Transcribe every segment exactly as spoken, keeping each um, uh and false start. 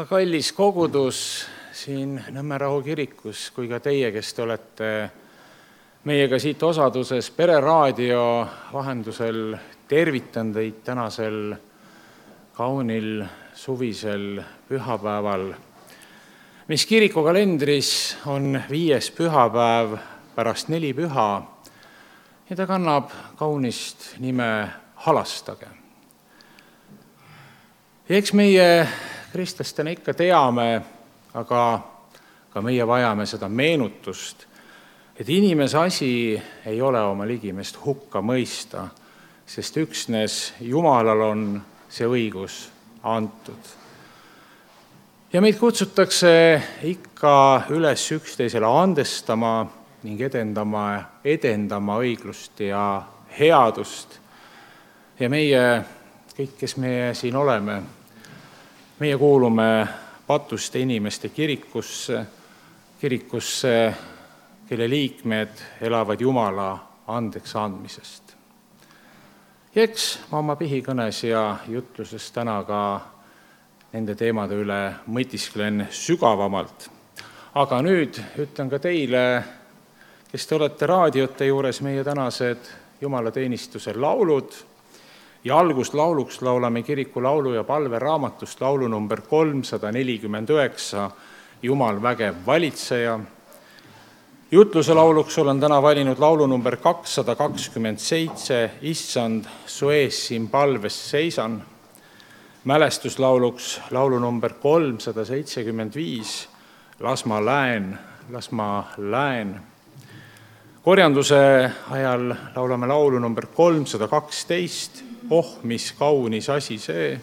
kallis kogudus siin Nõmme Rahu kirikus kui ka teie, kes te olete meiega siit osaduses Pereraadio vahendusel, tervitan teid tänasel kaunil suvisel pühapäeval, mis kirikukalendris on viies pühapäev pärast neli püha ja ta kannab kaunist nime Halastage. Ja eks meie kristlastena ikka teame, aga ka meie vajame seda meenutust, et inimese asi ei ole oma ligimest hukka mõista, sest üksnes Jumalal on see õigus antud. Ja meid kutsutakse ikka üles üksteisele andestama ning edendama, edendama õiglust ja headust. Ja meie, kõik, kes meie siin oleme, meie kuulume Patuste inimeste kirikusse, kirikusse, kelle liikmed elavad Jumala andeks andmisest. Ja eks ma oma pihikõnes ja jutluses täna ka nende teemade üle mõtisklen sügavamalt. Aga nüüd ütlen ka teile, kes te olete raadiote juures, meie tänased jumalateenistuse laulud. Ja algust lauluks laulame kiriku laulu- ja palveraamatust laulu number kolmsada nelikümmend üheksa, Jumal vägev valitseja. Jutluse lauluks olen täna valinud laulu number kakssada kakskümmend seitse, Issand, su ees siin palves seisan. Mälestuslauluks laulu number kolmsada seitsekümmend viis, Las ma läen, las ma läen. Korjanduse ajal laulame laulu number kolmsada kaksteist, Oh, mis kaunis asi see.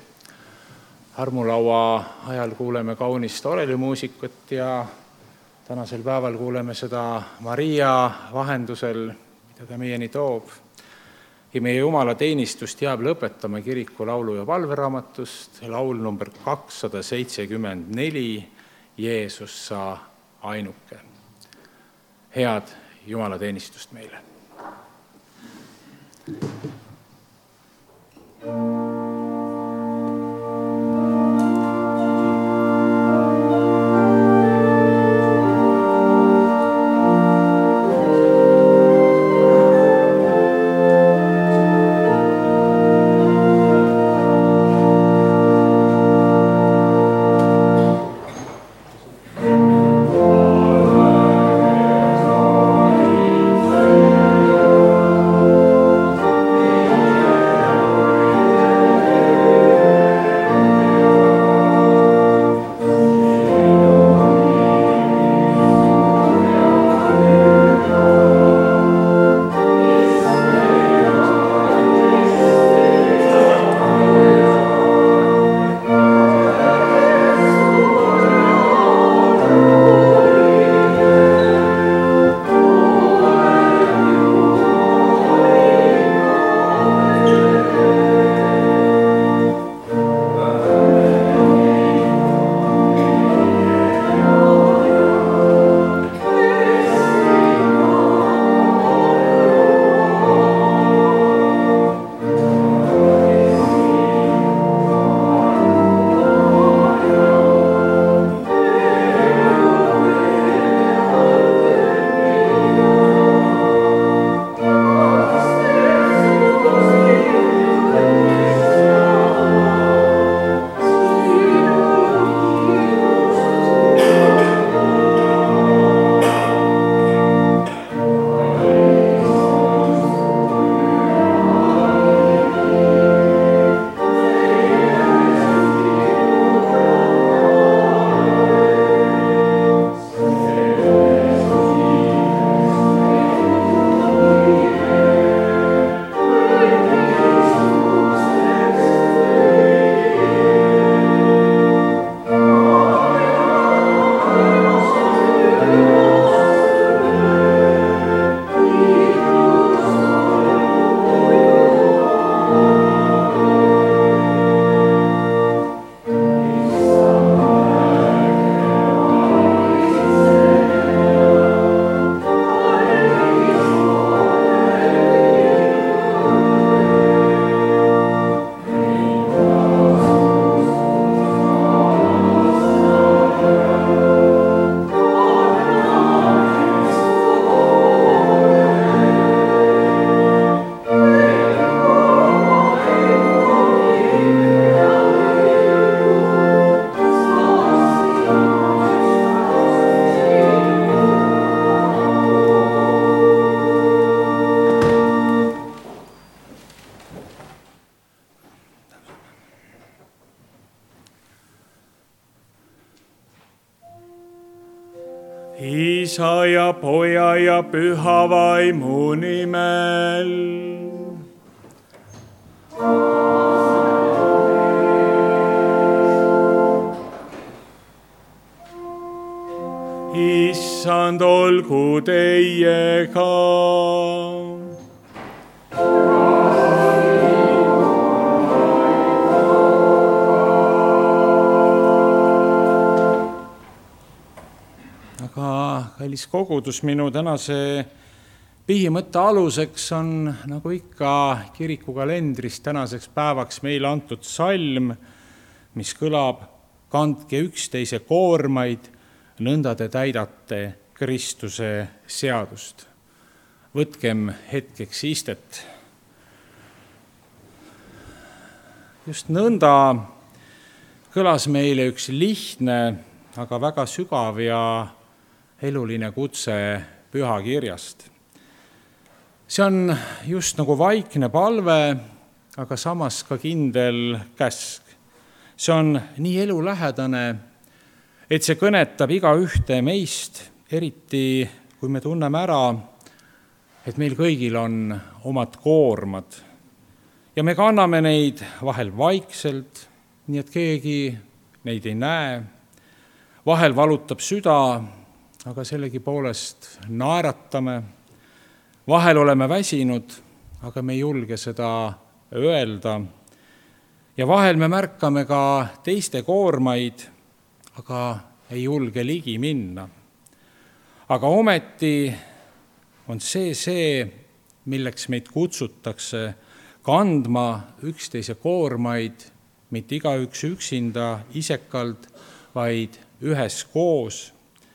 Armulaua ajal kuuleme kaunist orelimuusikut ja tänasel päeval kuuleme seda Maria vahendusel, mida ta meieni toob. Ja meie Jumala teenistust jääb lõpetama kiriku laulu- ja palveraamatust laul number kakssada seitsekümmend neli, Jeesus sa ainuke. Head Jumala teenistust meile. Amen. Isa ja Poja ja Püha Vaimu nimel. Issand olgu teiega. Kallis kogudus, minu tänase põhimõtte aluseks on nagu ikka kirikukalendris tänaseks päevaks meile antud salm, mis kõlab: kandke üksteise koormaid, nõnda te täidate Kristuse seadust. Võtkem hetkeks istet. Just nõnda kõlas meile üks lihtne, aga väga sügav ja eluline kutse pühakirjast. See on just nagu vaikne palve, aga samas ka kindel käsk. See on nii elulähedane, et see kõnetab iga ühte meist, eriti kui me tunneme ära, et meil kõigil on omad koormad. Ja me kanname neid vahel vaikselt, nii et keegi neid ei näe. Vahel valutab süda, aga sellegi poolest naeratame. Vahel oleme väsinud, aga me ei julge seda öelda. Ja vahel me märkame ka teiste koormaid, aga ei julge ligi minna. Aga ometi on see see, milleks meid kutsutakse kandma üksteise koormaid, mitte igaüks üksinda isekalt, vaid üheskoos.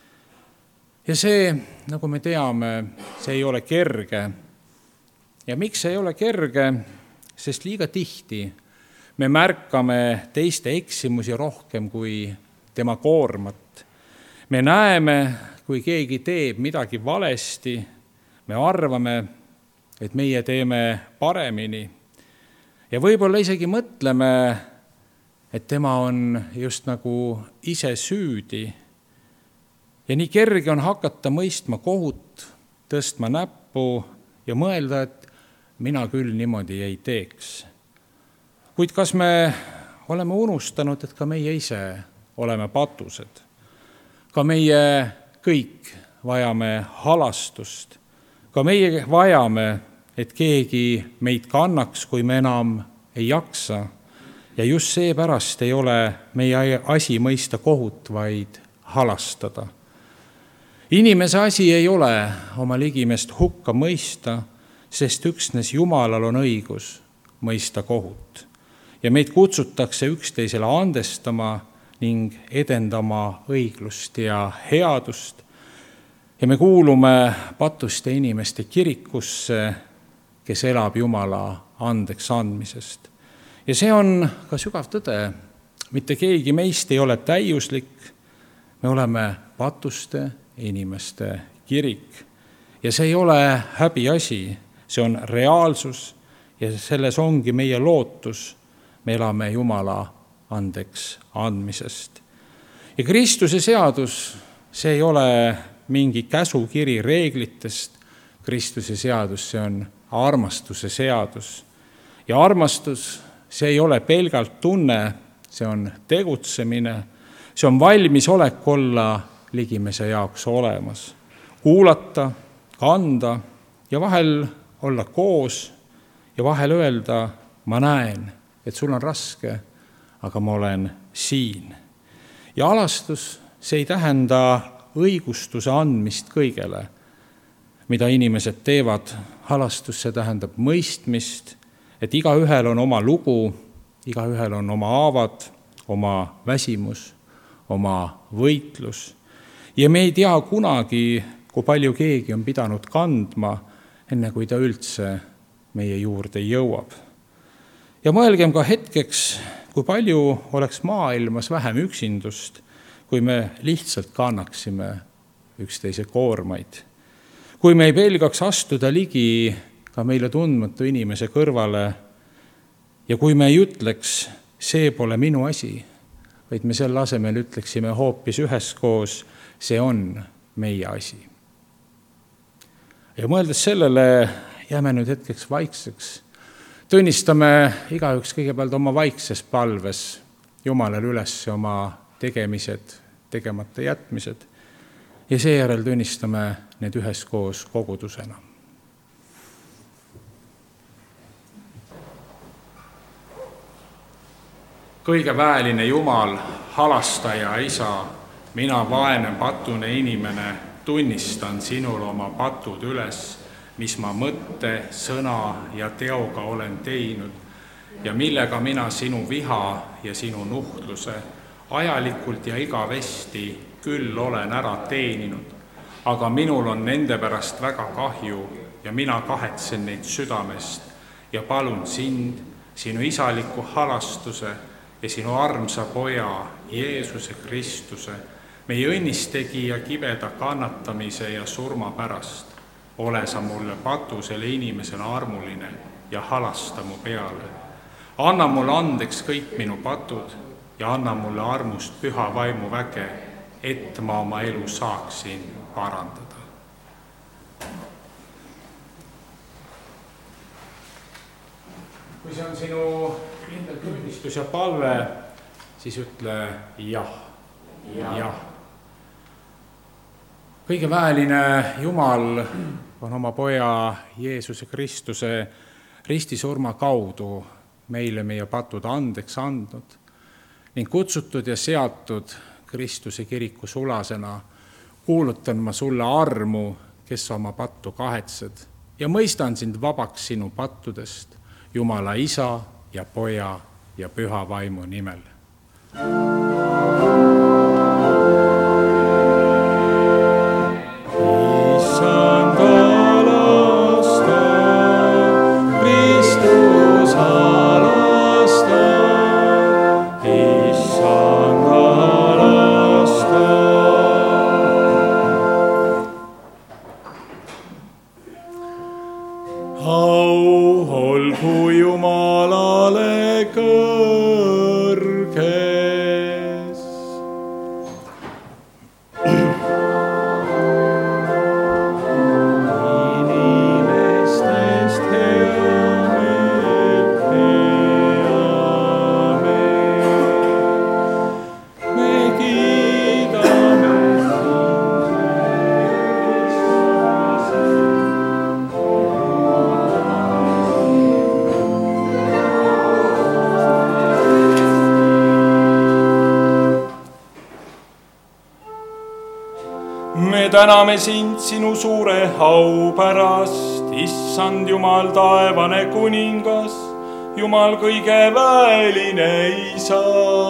Ja see, nagu me teame, see ei ole kerge. Ja miks see ei ole kerge? Sest liiga tihti me märkame teiste eksimusi rohkem kui tema koormat. Me näeme, kui keegi teeb midagi valesti, me arvame, et meie teeme paremini. Ja võib-olla isegi mõtleme, et tema on just nagu ise süüdi. Ja nii kerge on hakata mõistma kohut, tõstma näppu ja mõelda, et mina küll niimoodi ei teeks. Kuid kas me oleme unustanud, et ka meie ise oleme patused? Ka meie kõik vajame halastust. Ka meie vajame, et keegi meid kannaks, kui me enam ei jaksa. Ja just seepärast ei ole meie asi mõista kohut, vaid halastada. Inimese asi ei ole oma ligimest hukka mõista, sest üksnes Jumalal on õigus mõista kohut. Ja meid kutsutakse üksteisele andestama ning edendama õiglust ja headust. Ja me kuulume patuste inimeste kirikusse, kes elab Jumala andeks andmisest. Ja see on ka sügav tõde. Mitte keegi meist ei ole täiuslik. Me oleme patuste inimeste kirik. Ja see ei ole häbiasi, see on reaalsus ja selles ongi meie lootus. Me elame Jumala andeks andmisest. Ja Kristuse seadus, see ei ole mingi käsukiri reeglitest. Kristuse seadus, see on armastuse seadus. Ja armastus, see ei ole pelgalt tunne, see on tegutsemine, see on valmis olek olla ligimese jaoks olemas. Kuulata, kanda ja vahel olla koos ja vahel öelda, ma näen, et sul on raske, aga ma olen siin. Ja alastus, see ei tähenda õigustuse andmist kõigele, mida inimesed teevad. Halastus, see tähendab mõistmist, et igaühel on oma lugu, igaühel on oma haavad, oma väsimus, oma võitlus. Ja me ei tea kunagi, kui palju keegi on pidanud kandma, enne kui ta üldse meie juurde jõuab. Ja mõelgem ka hetkeks, kui palju oleks maailmas vähem üksindust, kui me lihtsalt kannaksime üksteise koormaid. Kui me ei pelgaks astuda ligi ka meile tundmatu inimese kõrvale ja kui me ei ütleks, see pole minu asi, vaid me selle asemel ütleksime hoopis üheskoos, see on meie asi. Ja mõeldes sellele, jääme nüüd hetkeks vaikseks. Tunnistame igaüks kõigepealt oma vaikses palves Jumalale üles oma tegemised, tegemata jätmised ja seejärel tunnistame need üheskoos kogudusena. Kõige väeline Jumal, halastaja isa, mina vaene patune inimene, tunnistan sinul oma patud üles, mis ma mõtte, sõna ja teoga olen teinud ja millega mina sinu viha ja sinu nuhtluse ajalikult ja igavesti küll olen ära teeninud, aga minul on nende pärast väga kahju ja mina kahetsen neid südamest ja palun sind, sinu isaliku halastuse ja sinu armsa poja Jeesuse Kristuse, meie õnnistegija kibeda kannatamise ja surma pärast. Ole sa mulle patusele inimesele armuline ja halasta mu peale. Anna mulle andeks kõik minu patud ja anna mulle armust püha vaimu väge, et ma oma elu saaksin parandada. Kui see on sinu kindel tunnistus ja palve, siis ütle jah, jah. Kõige väeline Jumal on oma poja Jeesuse Kristuse ristisurma kaudu meile meie patud andeks andnud ning kutsutud ja seatud Kristuse kiriku sulasena kuulutan ma sulle armu, kes oma pattu kahetsed ja mõistan sind vabaks sinu pattudest Jumala isa ja poja ja püha vaimu nimel. Täname sind sinu suure au pärast, issand Jumal taevane kuningas, Jumal kõige väeline isa.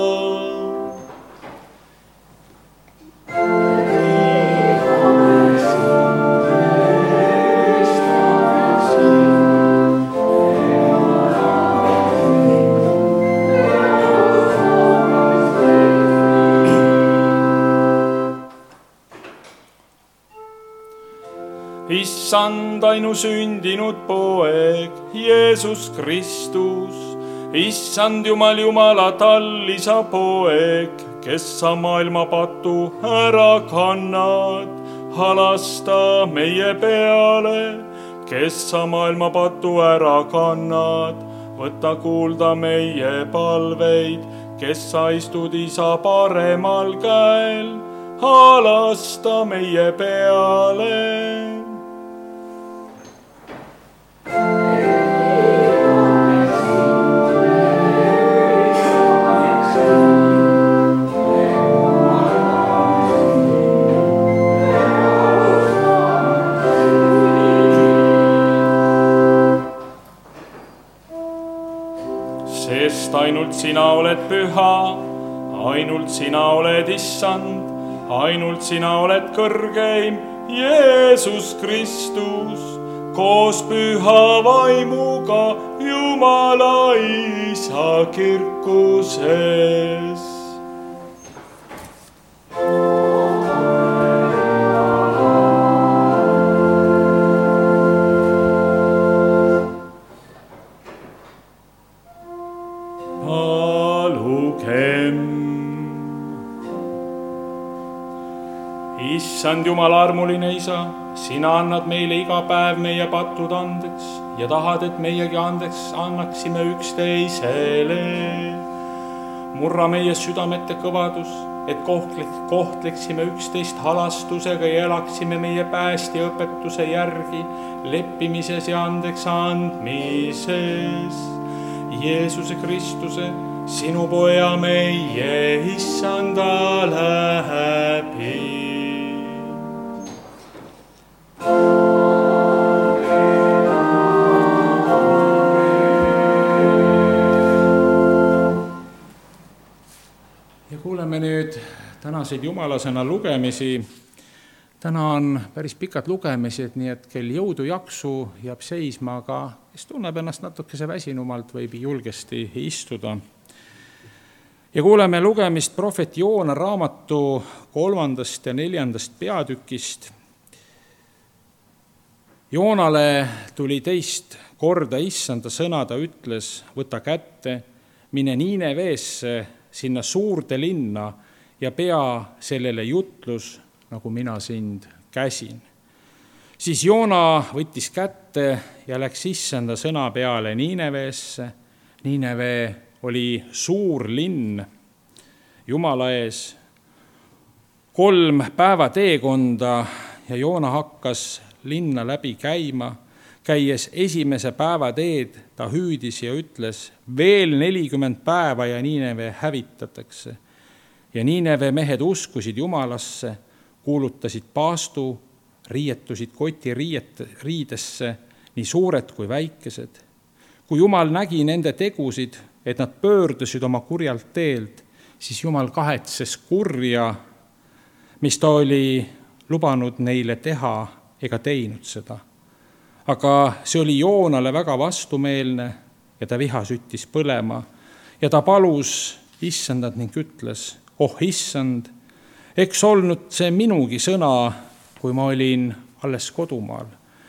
Issand ainusündinud poeg, Jeesus Kristus, issand Jumal Jumala tallisa poeg, kes sa maailma patu ära kannad, halasta meie peale, kes sa maailma patu ära kannad, võta kuulda meie palveid, kes sa istud isa paremal käel, halasta meie peale. Sest ainult sina oled püha, ainult sina oled issand, ainult sina oled kõrgeim, Jeesus Kristus, koos püha vaimuga Jumala isa kirkuses. issand Jumal, armuline Isa, sina annad meile iga päev meie patud andeks ja tahad, et meiegi andeks annaksime üksteisele. Murra meie südamete kõvadus, et kohtleksime üksteist halastusega ja elaksime meie päästja õpetuse järgi leppimises ja andeks andmises. Jeesuse Kristuse, sinu poja meie issanda läbi. Kuuleme nüüd tänaseid jumalasõna lugemisi. Täna on päris pikad lugemised, nii et kel jõudu jaksu jääb seisma, aga kes tunneb ennast natukese väsinumalt, võib julgesti istuda. Ja kuuleme lugemist prohvet Joona raamatu kolmandast ja neljandast peatükist. Joonale tuli teist korda issanda sõna, ta ütles, võta kätte, mine Niineveesse, sinna suurde linna ja pea sellele jutlus, nagu mina sind käsin. Siis Joona võttis kätte ja läks issanda sõna peale Niineveesse. Niinevee oli suur linn Jumala ees. Kolm päeva teekonda ja Joona hakkas linna läbi käima. Käies esimese päeva teed, ta hüüdis ja ütles, veel nelikümmend päeva ja Niinevee hävitatakse. Ja Niinevee mehed uskusid Jumalasse, kuulutasid paastu, riietusid koti riiet, riidesse, nii suured kui väikesed. Kui Jumal nägi nende tegusid, et nad pöördusid oma kurjalt teelt, siis Jumal kahetses kurja, mis ta oli lubanud neile teha ega teinud seda. Aga see oli Joonale väga vastumeelne ja ta viha süttis põlema ja ta palus issandat ning ütles, oh issand, eks olnud see minugi sõna, kui ma olin alles kodumaal.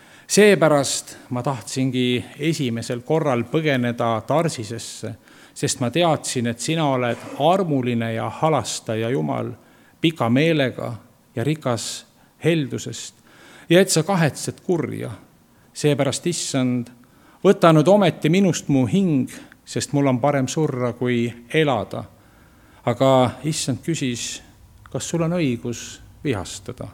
Seepärast ma tahtsingi esimesel korral põgeneda Tarsisesse, sest ma teadsin, et sina oled armuline ja halastaja Jumal, pika meelega ja rikas heldusest ja et sa kahetsed kurja. Seepärast, issand, võta nüüd ometi minust mu hing, sest mul on parem surra kui elada. Aga issand küsis, kas sul on õigus vihastada.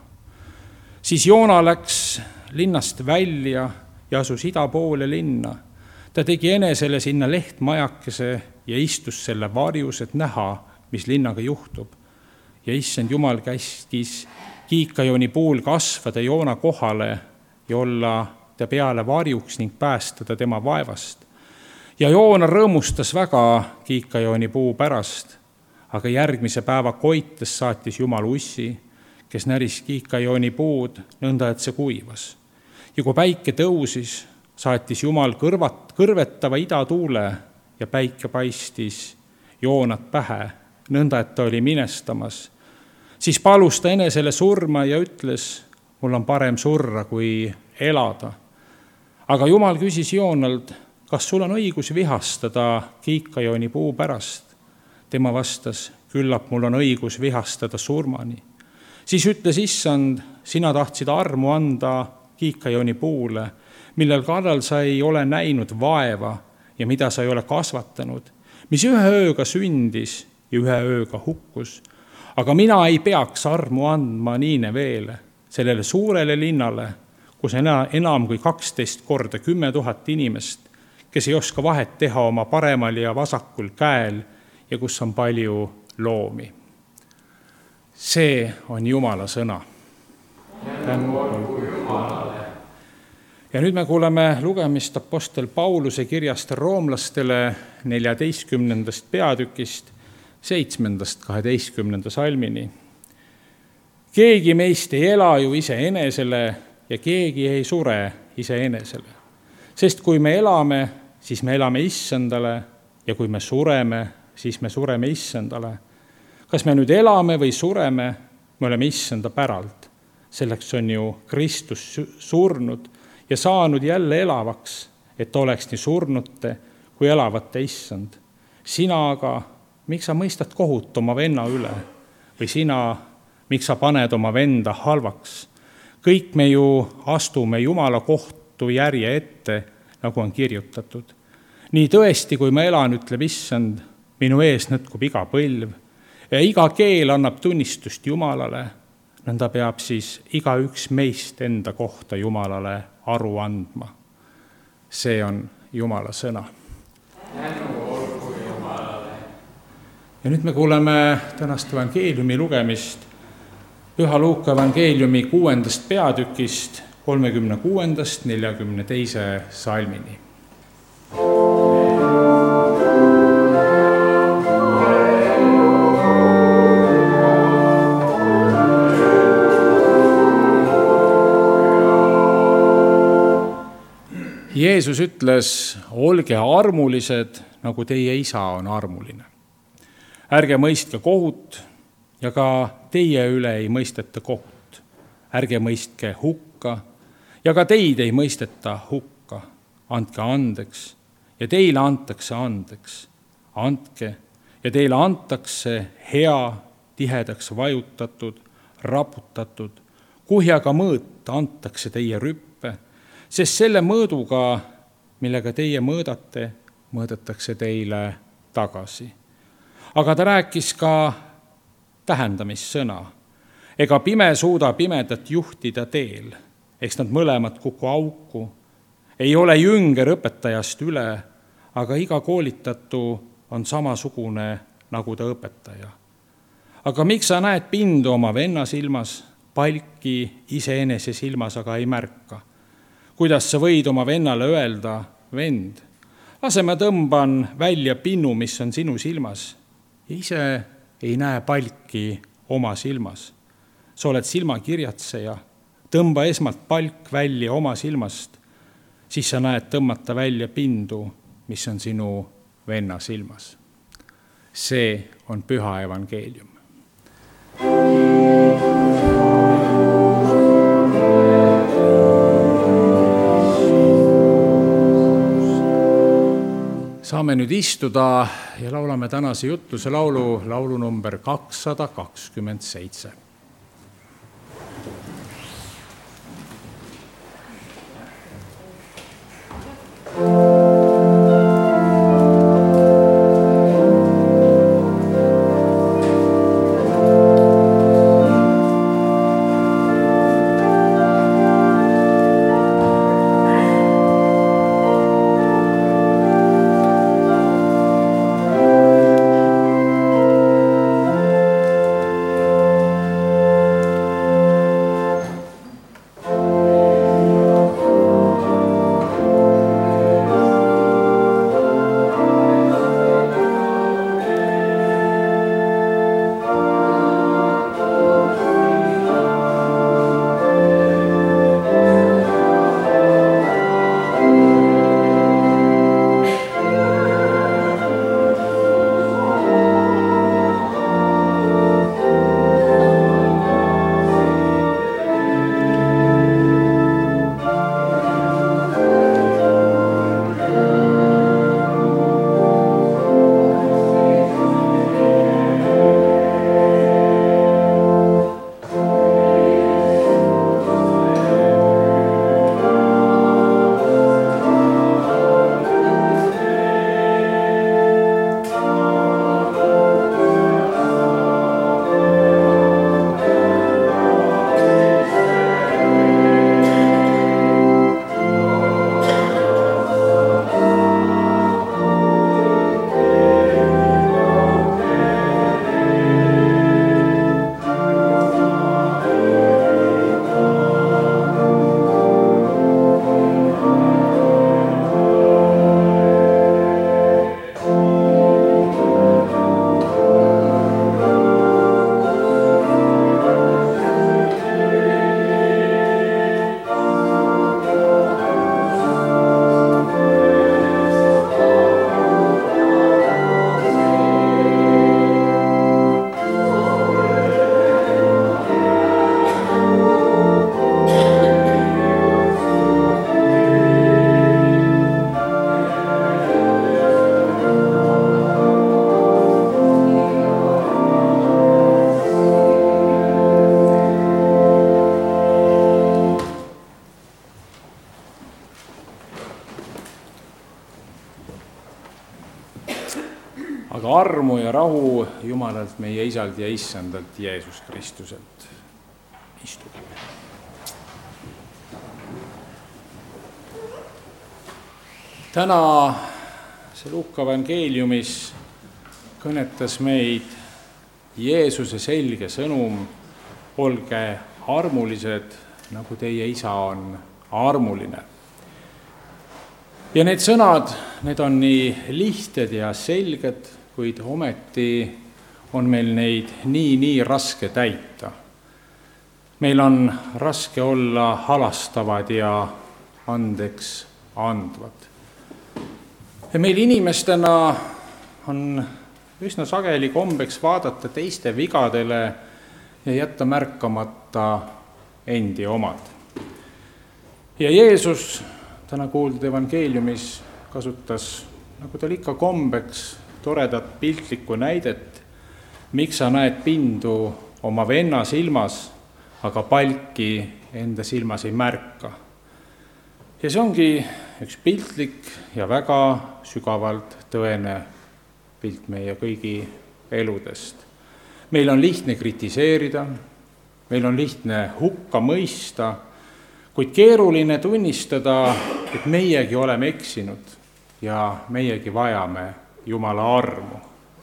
Siis Joona läks linnast välja ja asus ida poole linna. Ta tegi enesele sinna lehtmajakese ja istus selle varjus, et näha, mis linnaga juhtub. Ja issand Jumal käskis kiikajooni puul kasvada Joona kohale ja olla ta peale varjuks ning päästada tema vaevast. Ja Joona rõõmustas väga kiikajooni puu pärast, aga järgmise päeva koites saatis Jumal ussi, kes näris kiikajooni puud nõnda, et see kuivas. Ja kui päike tõusis, saatis Jumal kõrvat, kõrvetava idatuule ja päike paistis Joonat pähe, nõnda, et ta oli minestamas. Siis palus ta enesele surma ja ütles, mul on parem surra kui elada. Aga Jumal küsis Joonalt, kas sul on õigus vihastada kiikajooni puu pärast? Tema vastas, küllap mul on õigus vihastada surmani. Siis ütles issand, sina tahtsid armu anda kiikajooni puule, millel kallal sa ei ole näinud vaeva ja mida sa ei ole kasvatanud, mis ühe ööga sündis ja ühe ööga hukkus. Aga mina ei peaks armu andma Niineveele, sellele suurele linnale, kus enam kui kaksteist korda kümme tuhat inimest, kes ei oska vahet teha oma paremal ja vasakul käel ja kus on palju loomi. See on Jumala sõna. Ja nüüd me kuuleme lugemist apostel Pauluse kirjast roomlastele neljateistkümnendast peatükist, seitsmendast kaheteistkümnenda salmini. Keegi meist ei ela ju ise enesele ja keegi ei sure ise enesele. Sest kui me elame, siis me elame issandale ja kui me sureme, siis me sureme issandale. Kas me nüüd elame või sureme, me oleme issanda päralt. Selleks on ju Kristus surnud ja saanud jälle elavaks, et oleks nii surnute kui elavate issand. Sina aga, miks sa mõistad kohut oma venna üle? Või sina, miks sa paned oma venda halvaks? Kõik me ju astume Jumala kohtu järje ette, nagu on kirjutatud. Nii tõesti, kui ma elan, ütleb Issand, minu ees nõtkub iga põlv ja iga keel annab tunnistust Jumalale, nõnda peab siis igaüks meist enda kohta Jumalale aru andma. See on Jumala sõna. Tänu olgu Jumalale. Ja nüüd me kuuleme tänast evangeeliumi lugemist Püha Luuka evangeeliumi kuuendast peatükist, kolmekümne kuuendast neljakümne teise salmini. Jeesus ütles, olge armulised, nagu teie isa on armuline. Ärge mõistke kohut ja ka teie üle ei mõisteta kohut. Ärge mõistke hukka ja ka teid ei mõisteta hukka. Andke andeks ja teile antakse andeks. Andke ja teile antakse hea, tihedaks vajutatud, raputatud, kuhjaga mõõt antakse teie rüppe, sest selle mõõduga, millega teie mõõdate, mõõdetakse teile tagasi. Aga ta rääkis ka tähendamissõna. Ega pime suuda pimedat juhtida teel, eks nad mõlemad kuku auku. Ei ole jünger õpetajast üle, aga iga koolitatu on samasugune nagu ta õpetaja. Aga miks sa näed pindu oma venna silmas, palki iseenese silmas aga ei märka? Kuidas sa võid oma vennale öelda, vend, lase ma tõmban välja pinnu, mis on sinu silmas, ja ise ei näe palki oma silmas. Sa oled silmakirjatseja, tõmba esmalt palk välja oma silmast, siis sa näed tõmmata välja pindu, mis on sinu venna silmas. See on püha evangeelium. Saame nüüd istuda ja laulame tänase jutluse laulu, laulu number kakssada kakskümmend seitse. aga armu ja rahu Jumalalt, meie Isalt ja Issandalt Jeesus Kristuselt. Istuge. Täna see Luuka evangeeliumis kõnetas meid Jeesuse selge sõnum: olge armulised, nagu teie Isa on armuline. Ja need sõnad, need on nii lihtsad ja selged, kuid ometi on meil neid nii, nii raske täita. Meil on raske olla halastavad ja andeks andvad. Ja meil inimestena on üsna sageli kombeks vaadata teiste vigadele ja jätta märkamata endi omad. Ja Jeesus täna kuuldud evangeeliumis kasutas, nagu tal ikka kombeks, toredat piltlikku näidet, miks sa näed pindu oma venna silmas, aga palki enda silmas ei märka. Ja see ongi üks piltlik ja väga sügavalt tõene pilt meie kõigi eludest. Meil on lihtne kritiseerida, meil on lihtne hukka mõista, kuid keeruline tunnistada, et meiegi oleme eksinud ja meiegi vajame Jumala armu.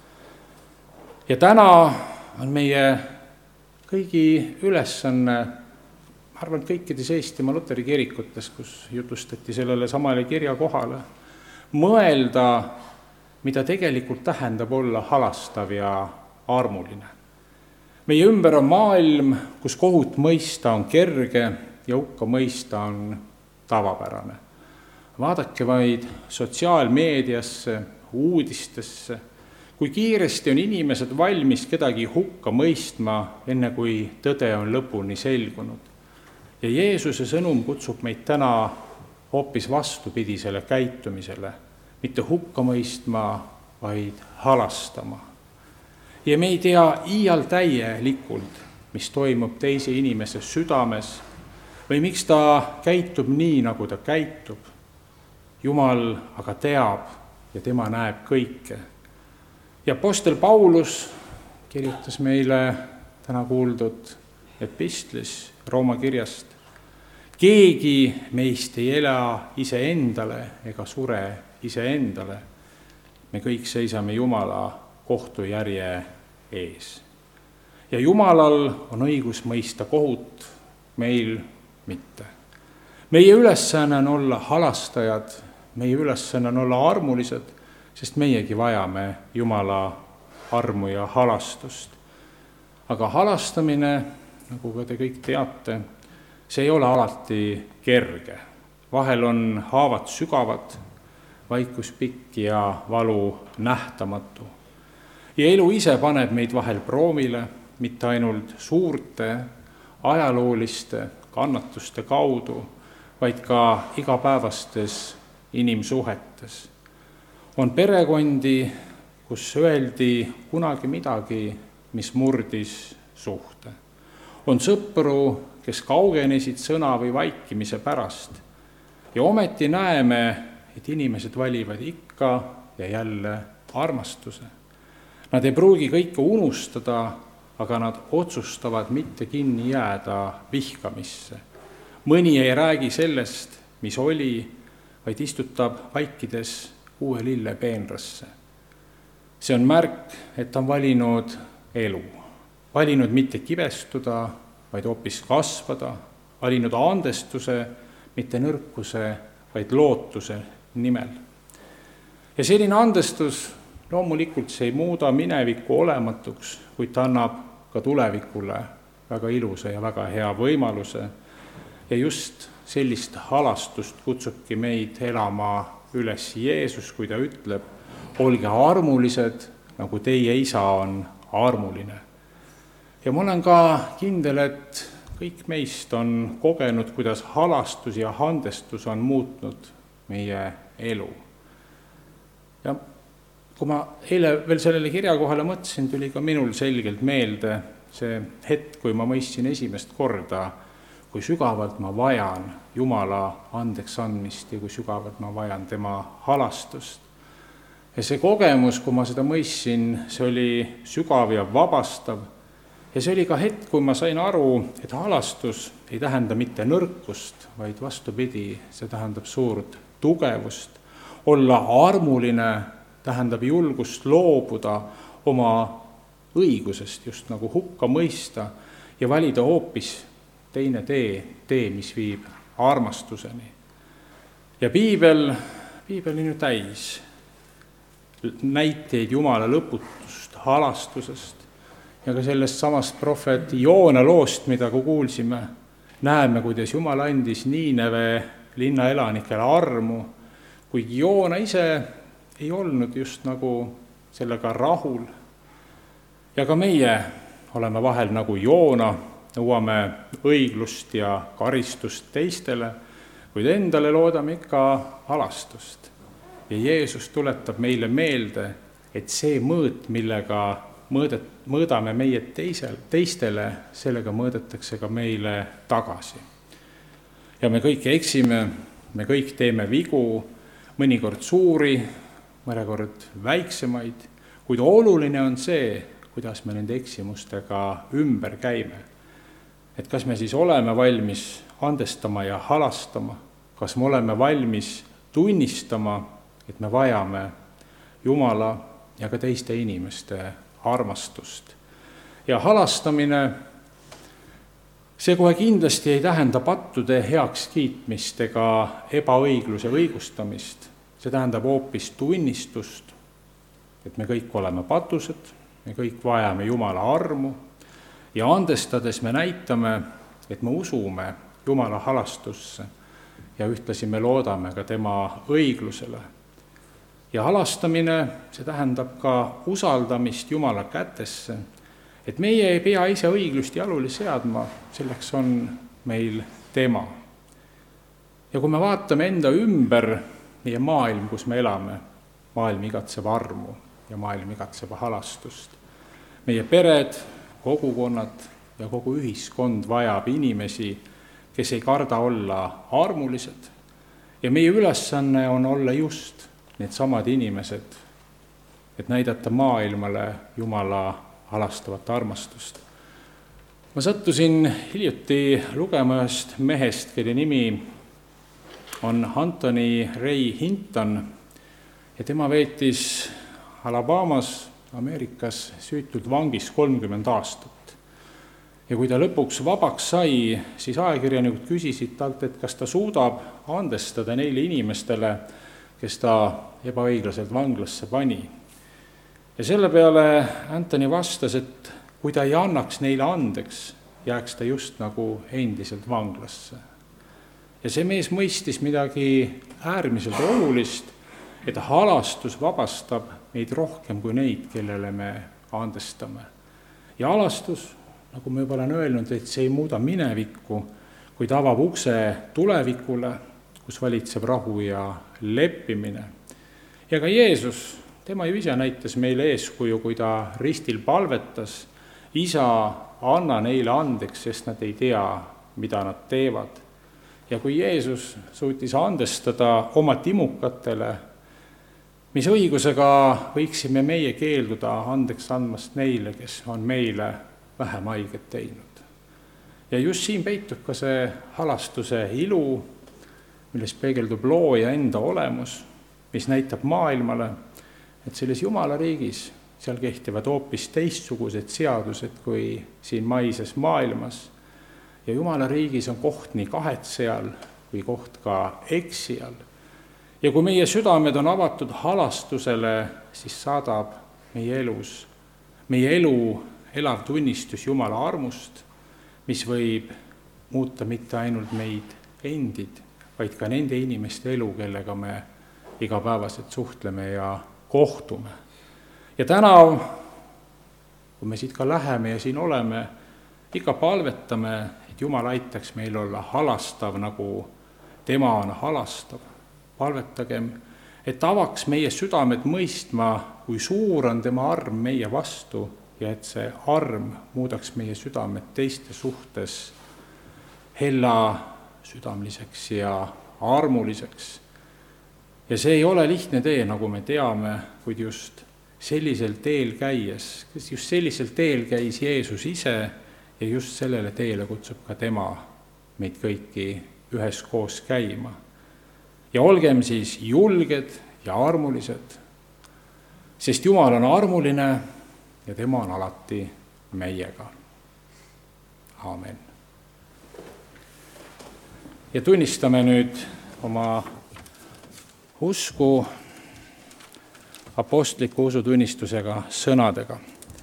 Ja täna on meie kõigi ülesanne, ma arvan, kõikides Eestimaa Luteri kirikutes, kus jutustati sellele samale kirjakohale, mõelda, mida tegelikult tähendab olla halastav ja armuline. Meie ümber on maailm, kus kohut mõista on kerge ja hukka mõista on tavapärane. Vaadake vaid sotsiaalmeediasse, uudistesse, kui kiiresti on inimesed valmis kedagi hukka mõistma, enne kui tõde on lõpuni selgunud. Ja Jeesuse sõnum kutsub meid täna hoopis vastupidisele käitumisele, mitte hukka mõistma, vaid halastama. Ja me ei tea iial täielikult, mis toimub teise inimese südames või miks ta käitub nii, nagu ta käitub. Jumal aga teab ja tema näeb kõike. Ja apostel Paulus kirjutas meile täna kuuldud epistlis Rooma kirjast: keegi meist ei ela iseendale ega sure iseendale. Me kõik seisame Jumala kohtujärje ees. Ja Jumalal on õigus mõista kohut, meil mitte. Meie ülesanne on olla halastajad, meie ülesanne on olla armulised, sest meiegi vajame Jumala armu ja halastust. Aga halastamine, nagu ka te kõik teate, see ei ole alati kerge. Vahel on haavad sügavad, vaikus pikk ja valu nähtamatu. Ja elu ise paneb meid vahel proovile, mitte ainult suurte ajalooliste kannatuste kaudu, vaid ka igapäevastes inimsuhetes. On perekondi, kus öeldi kunagi midagi, mis murdis suhte. On sõpru, kes kaugenesid sõna või vaikimise pärast. Ja ometi näeme, et inimesed valivad ikka ja jälle armastuse. Nad ei pruugi kõike unustada, aga nad otsustavad mitte kinni jääda vihkamisse. Mõni ei räägi sellest, mis oli, vaid istutab vaikides uue lille peenrasse. See on märk, et on valinud elu. Valinud mitte kibestuda, vaid hoopis kasvada. Valinud andestuse, mitte nõrkuse, vaid lootuse nimel. Ja selline andestus loomulikult see ei muuda minevikku olematuks, kuid ta annab ka tulevikule väga ilusa ja väga hea võimaluse. Ja just sellist halastust kutsubki meid elama üles Jeesus, kui ta ütleb: olge armulised, nagu teie Isa on armuline. Ja ma olen ka kindel, et kõik meist on kogenud, kuidas halastus ja andestus on muutnud meie elu. Ja kui ma eile veel sellele kirjakohale mõtlesin, tuli ka minul selgelt meelde see hetk, kui ma mõistsin esimest korda, kui sügavalt ma vajan Jumala andeks andmist ja kui sügavalt ma vajan tema halastust. ja see kogemus, kui ma seda mõistsin, see oli sügav ja vabastav. Ja see oli ka hetk, kui ma sain aru, et halastus ei tähenda mitte nõrkust, vaid vastupidi, see tähendab suurt tugevust. Olla armuline tähendab julgust loobuda oma õigusest, just nagu hukka mõista ja valida hoopis teine tee, tee, mis viib armastuseni. Ja piibel, piibel on ju täis näiteid Jumala lõputust, halastusest ja ka sellest samast prohvet Joona loost, mida kui kuulsime, näeme, kuidas Jumal andis Niineve linna elanikele armu, kuigi Joona ise ei olnud just nagu sellega rahul. Ja ka meie oleme vahel nagu Joona, nõuame õiglust ja karistust teistele, kuid endale loodame ikka halastust. Ja Jeesus tuletab meile meelde, et see mõõt, millega mõõdet, mõõdame meie teisel, teistele, sellega mõõdetakse ka meile tagasi. Ja me kõik eksime, me kõik teeme vigu, mõnikord suuri, mõnikord väiksemaid, kuid oluline on see, kuidas me nende eksimustega ümber käime. Et kas me siis oleme valmis andestama ja halastama, kas me oleme valmis tunnistama, et me vajame Jumala ja ka teiste inimeste armastust. Ja halastamine, see kohe kindlasti ei tähenda pattude heaks kiitmist ega ebaõigluse õigustamist. See tähendab hoopis tunnistust, et me kõik oleme patused, me kõik vajame Jumala armu ja andestades me näitame, et me usume Jumala halastusse ja ühtlasi me loodame ka tema õiglusele. Ja halastamine, see tähendab ka usaldamist Jumala kätesse, et meie ei pea ise õiglust jalule seadma, selleks on meil tema. Ja kui me vaatame enda ümber, meie maailm, kus me elame, maailm igatseb armu ja maailm igatseb halastust. Meie pered, kogukonnad ja kogu ühiskond vajab inimesi, kes ei karda olla armulised. Ja meie ülesanne on olla just need samad inimesed, et näidata maailmale Jumala halastavat armastust. Ma sattusin hiljuti lugema ühest mehest, kelle nimi on Anthony Ray Hinton ja tema veetis Alabamas, Ameerikas süütult vangis kolmkümmend aastat. Ja kui ta lõpuks vabaks sai, siis ajakirjanikud küsisid talt, et kas ta suudab andestada neile inimestele, kes ta ebaõiglaselt vanglasse pani. Ja selle peale Anthony vastas, et kui ta ei annaks neile andeks, jääks ta just nagu endiselt vanglasse. Ja see mees mõistis midagi äärmiselt olulist, et halastus vabastab meid rohkem kui neid, kellele me andestame. Ja halastus, nagu ma juba olen öelnud, et see ei muuda minevikku, kuid avab ukse tulevikule, kus valitseb rahu ja leppimine. Ja ka Jeesus, tema ju ise näitas meile eeskuju, kui ta ristil palvetas, isa, anna neile andeks, sest nad ei tea, mida nad teevad. Ja kui Jeesus suutis andestada oma timukatele, mis õigusega võiksime meie keelduda andeks andmast neile, kes on meile vähem haiget teinud. Ja just siin peitub ka see halastuse ilu, milles peegeldub looja enda olemus, mis näitab maailmale, et selles Jumala riigis seal kehtivad hoopis teistsugused seadused kui siin maises maailmas. Ja Jumala riigis on koht nii kahetsejal kui koht ka eksijal. Ja kui meie südamed on avatud halastusele, siis saadab meie elus, meie elu elav tunnistus Jumala armust, mis võib muuta mitte ainult meid endid, vaid ka nende inimeste elu, kellega me igapäevaselt suhtleme ja kohtume. Ja täna, kui me siit ka läheme ja siin oleme, ikka palvetame, et Jumal aitaks meil olla halastav, nagu tema on halastav. Palvetagem, et avaks meie südamed mõistma, kui suur on tema arm meie vastu ja et see arm muudaks meie südamed teiste suhtes hella südamliseks ja armuliseks. ja see ei ole lihtne tee, nagu me teame, kuid just sellisel teel käies, just sellisel teel käis Jeesus ise ja just sellele teele kutsub ka tema meid kõiki üheskoos käima. Ja olgem siis julged ja armulised, sest Jumal on armuline ja tema on alati meiega. Aamen. Ja tunnistame nüüd oma usku apostliku usutunnistusega sõnadega.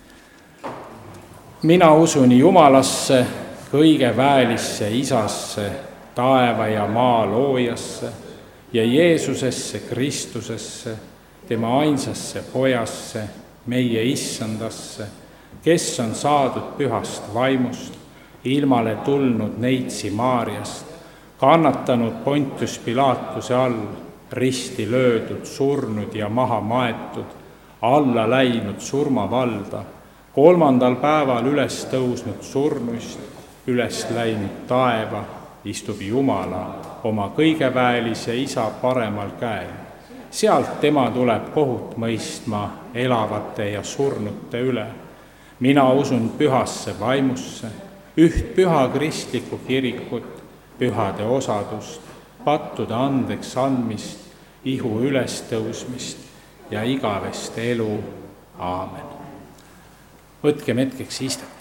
Mina usun Jumalasse, kõige väelisse Isasse, taeva ja maa loojasse ja Jeesusesse Kristusesse, tema ainsasse pojasse, meie issandasse, kes on saadud pühast vaimust, ilmale tulnud neitsi Maariast, kannatanud Pontius Pilatuse all, risti löödud, surnud ja maha maetud, alla läinud surmavalda, kolmandal päeval üles tõusnud surnuist, üles läinud taeva, istub Jumala oma kõigeväelise Isa paremal käel. Sealt tema tuleb kohut mõistma elavate ja surnute üle. Mina usun pühasse vaimusse, üht püha kristlikku kirikut, pühade osadust, pattude andeks andmist, ihu ülestõusmist ja igavest elu. Aamen. Võtkem hetkeks istet.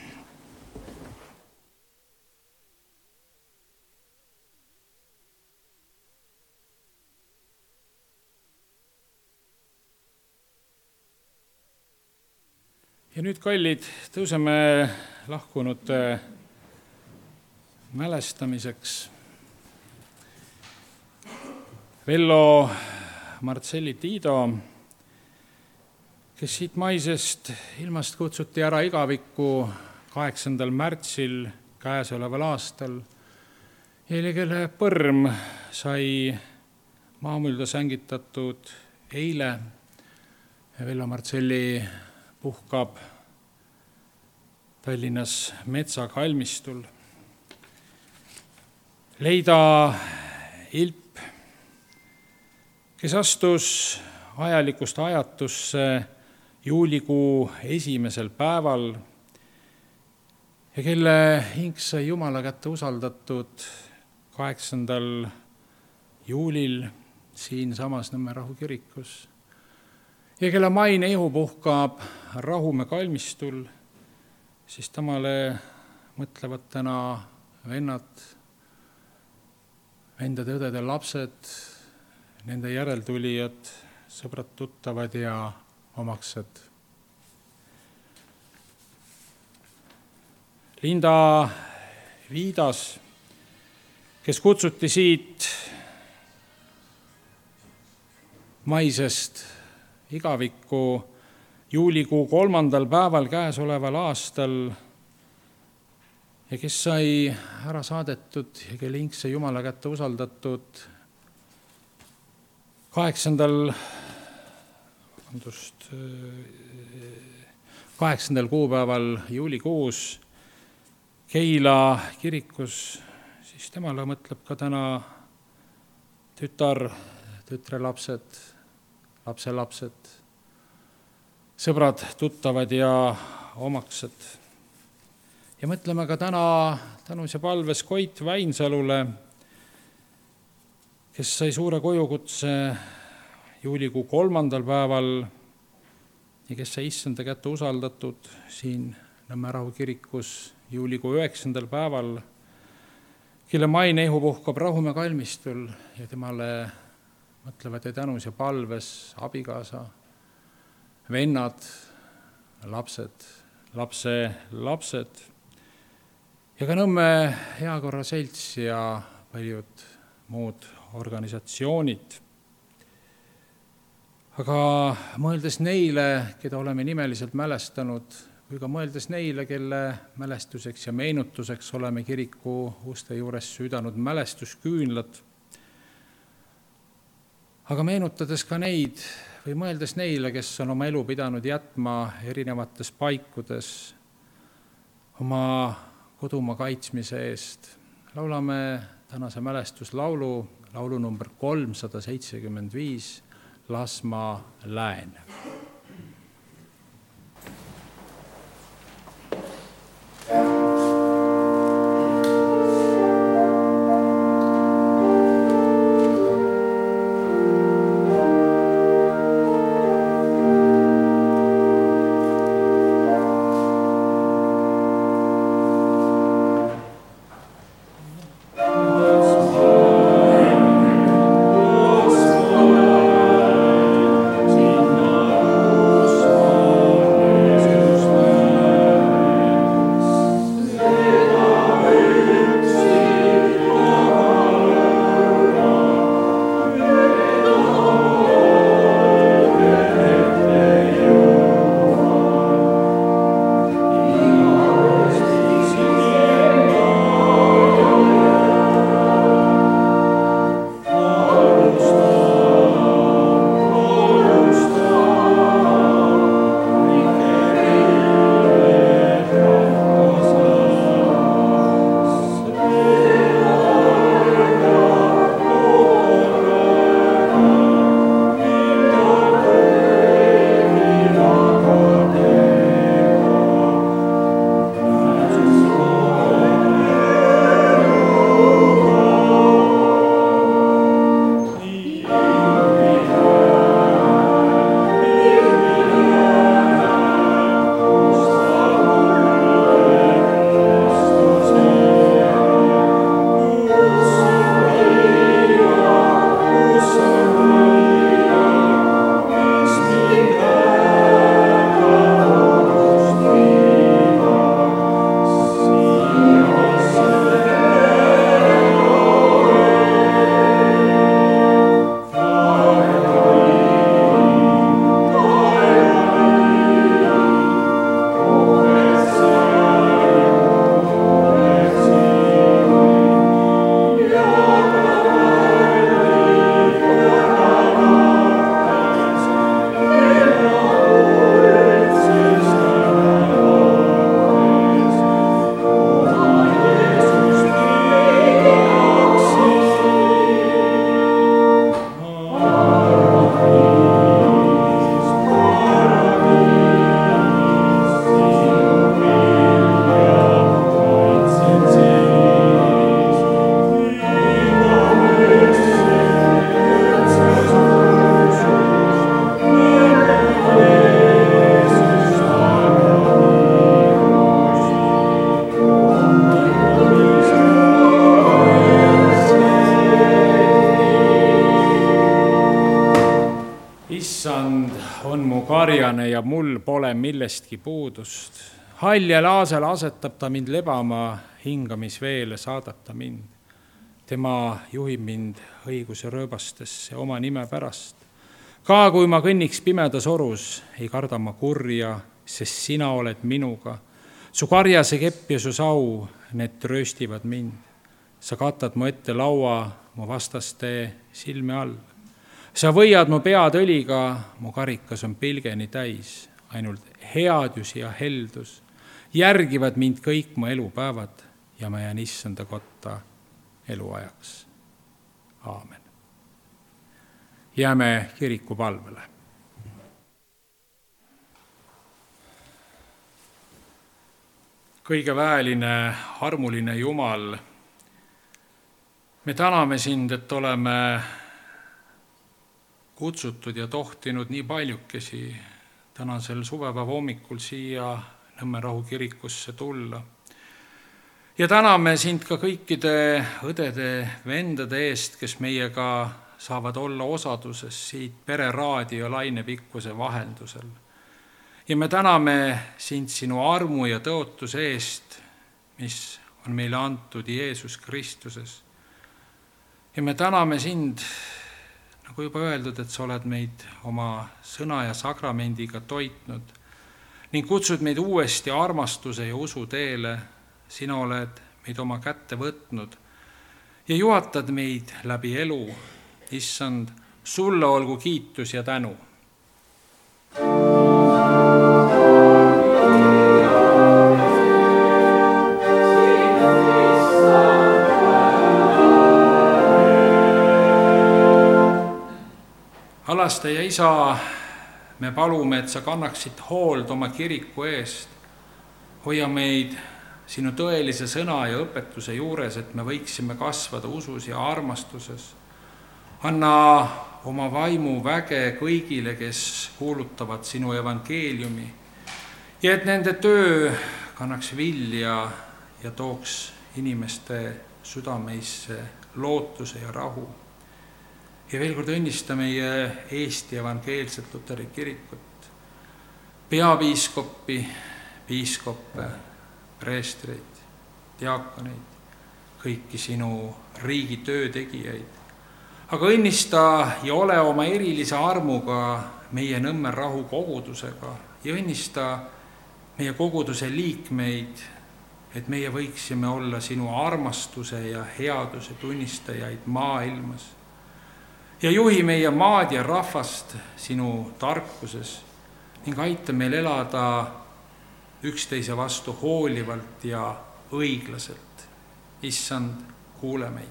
Ja nüüd, kallid, tõuseme lahkunute mälestamiseks. Vello Marcelli Tiido, kes siit maisest ilmast kutsuti ära igavikku kaheksandal märtsil käesoleval aastal ja kelle põrm sai maamülda sängitatud eile. Vello Marcelli puhkab Tallinnas metsakalmistul. Leida Ilp, kes astus ajalikust ajatusse juulikuu esimesel päeval ja kelle hing sai Jumala kätte usaldatud kaheksandal juulil siin samas Nõmme Rahu kirikus ja kelle maine ihu puhkab Rahumäe kalmistul, siis temale mõtlevad täna vennad, vendade õdede lapsed, nende järeltulijad, sõbrad, tuttavad ja omaksed. Linda Viidas, kes kutsuti siit maisest igavikku juulikuu kolmandal päeval käesoleval aastal ja kes sai ära saadetud ja kelle hing sai Jumala kätte usaldatud kaheksandal, vabandust, kaheksandal kuupäeval juulikuus Keila kirikus, siis temale mõtleb ka täna tütar, tütrelapsed, lapselapsed, sõbrad, tuttavad ja omaksed. Ja mõtleme ka täna tänus ja palves Koit Väinsalule, kes sai suure kojukutse juulikuu kolmandal päeval ja kes sai issanda kätte usaldatud siin Nõmme Rahu kirikus juulikuu üheksandal päeval, kelle maine ihu puhkab Rahumäe kalmistul ja temale mõtlevad ja tänus ja palves abikaasa, vennad, lapsed, lapse lapsed ja ka Nõmme Heakorra Selts ja paljud muud organisatsioonid. Aga mõeldes neile, keda oleme nimeliselt mälestanud, või ka mõeldes neile, kelle mälestuseks ja meenutuseks oleme kiriku uste juures süüdanud mälestusküünlad, aga meenutades ka neid või mõeldes neile, kes on oma elu pidanud jätma erinevates paikudes oma kodumaa kaitsmise eest, laulame tänase mälestuslaulu, laulu number kolmsada seitsekümmend viis, Las ma lähen. karjane ja mul pole millestki puudust. Haljal aasal asetab ta mind lebama, hingamisveele saadab ta mind. Tema juhib mind õiguse rööbastesse oma nime pärast. Ka kui ma kõnniks pimedas orus, ei karda ma kurja, sest sina oled minuga. Su karjase kepp ja su sau, need trööstivad mind. Sa katad mu ette laua, mu vastaste silme all. Sa võiad mu pead õliga, mu karikas on pilgeni täis. Ainult headus ja heldus järgivad mind kõik mu elupäevad ja ma jään issanda kotta eluajaks. Aamen. Jääme kiriku palvele. Kõige väeline, armuline Jumal, me täname sind, et oleme kutsutud ja tohtinud nii paljukesi tänasel suvepäeva hommikul siia Nõmmerahu kirikusse tulla. Ja täname sind ka kõikide õdede, vendade eest, kes meiega saavad olla osaduses siit pereraadio lainepikkuse vahendusel. Ja me täname sind sinu armu ja tõotuse eest, mis on meile antud Jeesus Kristuses. Ja me täname sind, nagu juba öeldud, et sa oled meid oma sõna ja sakramendiga toitnud ning kutsud meid uuesti armastuse ja usu teele. Sina oled meid oma kätte võtnud ja juhatad meid läbi elu. Issand, sulle olgu kiitus ja tänu. pelastaja isa, me palume, et sa kannaksid hoolt oma kiriku eest. Hoia meid sinu tõelise sõna ja õpetuse juures, et me võiksime kasvada usus ja armastuses. Anna oma vaimu väge kõigile, kes kuulutavad sinu evangeeliumi ja et nende töö kannaks vilja ja tooks inimeste südameisse lootuse ja rahu. Ja veel kord õnnista meie Eesti evangeelset Luteri kirikut, peapiiskoppi, piiskoppe, preestreid, diakoneid, kõiki sinu riigi töötegijaid. Aga õnnista ja ole oma erilise armuga meie Nõmme rahu kogudusega ja õnnista meie koguduse liikmeid, et meie võiksime olla sinu armastuse ja headuse tunnistajaid maailmas. Ja juhi meie maad ja rahvast sinu tarkuses ning aita meil elada üksteise vastu hoolivalt ja õiglaselt. Issand, kuule meid.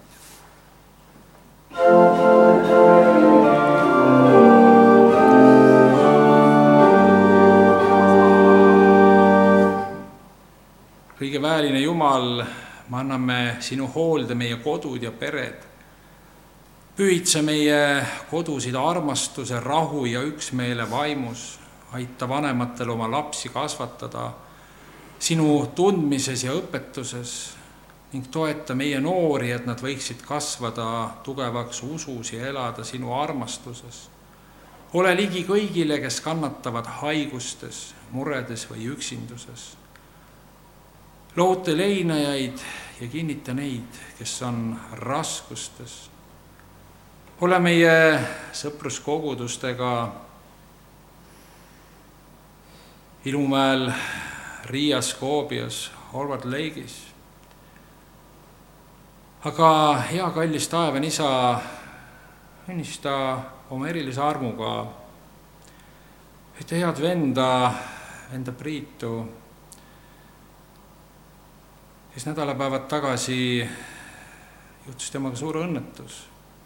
Kõige väeline Jumal, me anname sinu hoolde meie kodud ja pered. Pühitse meie kodusid armastuse, rahu ja üksmeele vaimus. Aita vanematel oma lapsi kasvatada sinu tundmises ja õpetuses ning toeta meie noori, et nad võiksid kasvada tugevaks usus ja elada sinu armastuses. Ole ligi kõigile, kes kannatavad haigustes, muredes või üksinduses. Lohuta leinajaid ja kinnita neid, kes on raskustes. Ole meie sõpruskogudustega Ilumäel, Riias, Koobias, Horvat Leigis. Aga hea kallis taevan isa, õnnista oma erilise armuga ühte head venda, venda Priitu, kes nädalapäevad tagasi juhtus temaga suur õnnetus.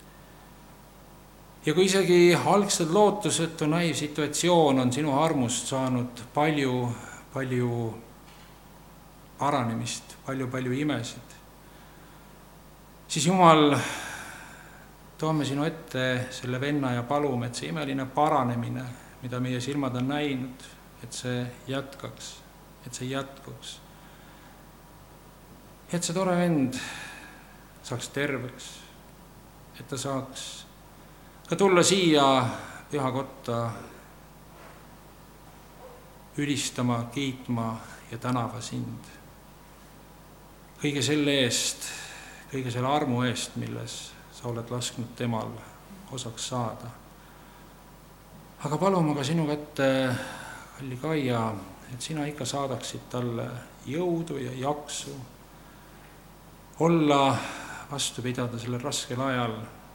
Ja kui isegi algsed lootusetu naiv situatsioon on sinu armust saanud palju, palju paranemist, palju, palju imesid, siis Jumal, toome sinu ette selle venna ja palume, et see imeline paranemine, mida meie silmad on näinud, et see jätkaks, et see jätkuks. Et see tore vend saaks terveks, et ta saaks ka tulla siia pühakotta ülistama, kiitma ja tänava sind. Kõige selle eest, kõige selle armu eest, milles sa oled lasknud temal osaks saada. Aga palume ka sinu kätte, kalli Kaia, et sina ikka saadaksid talle jõudu ja jaksu, olla vastu pidada sellel raskel ajal,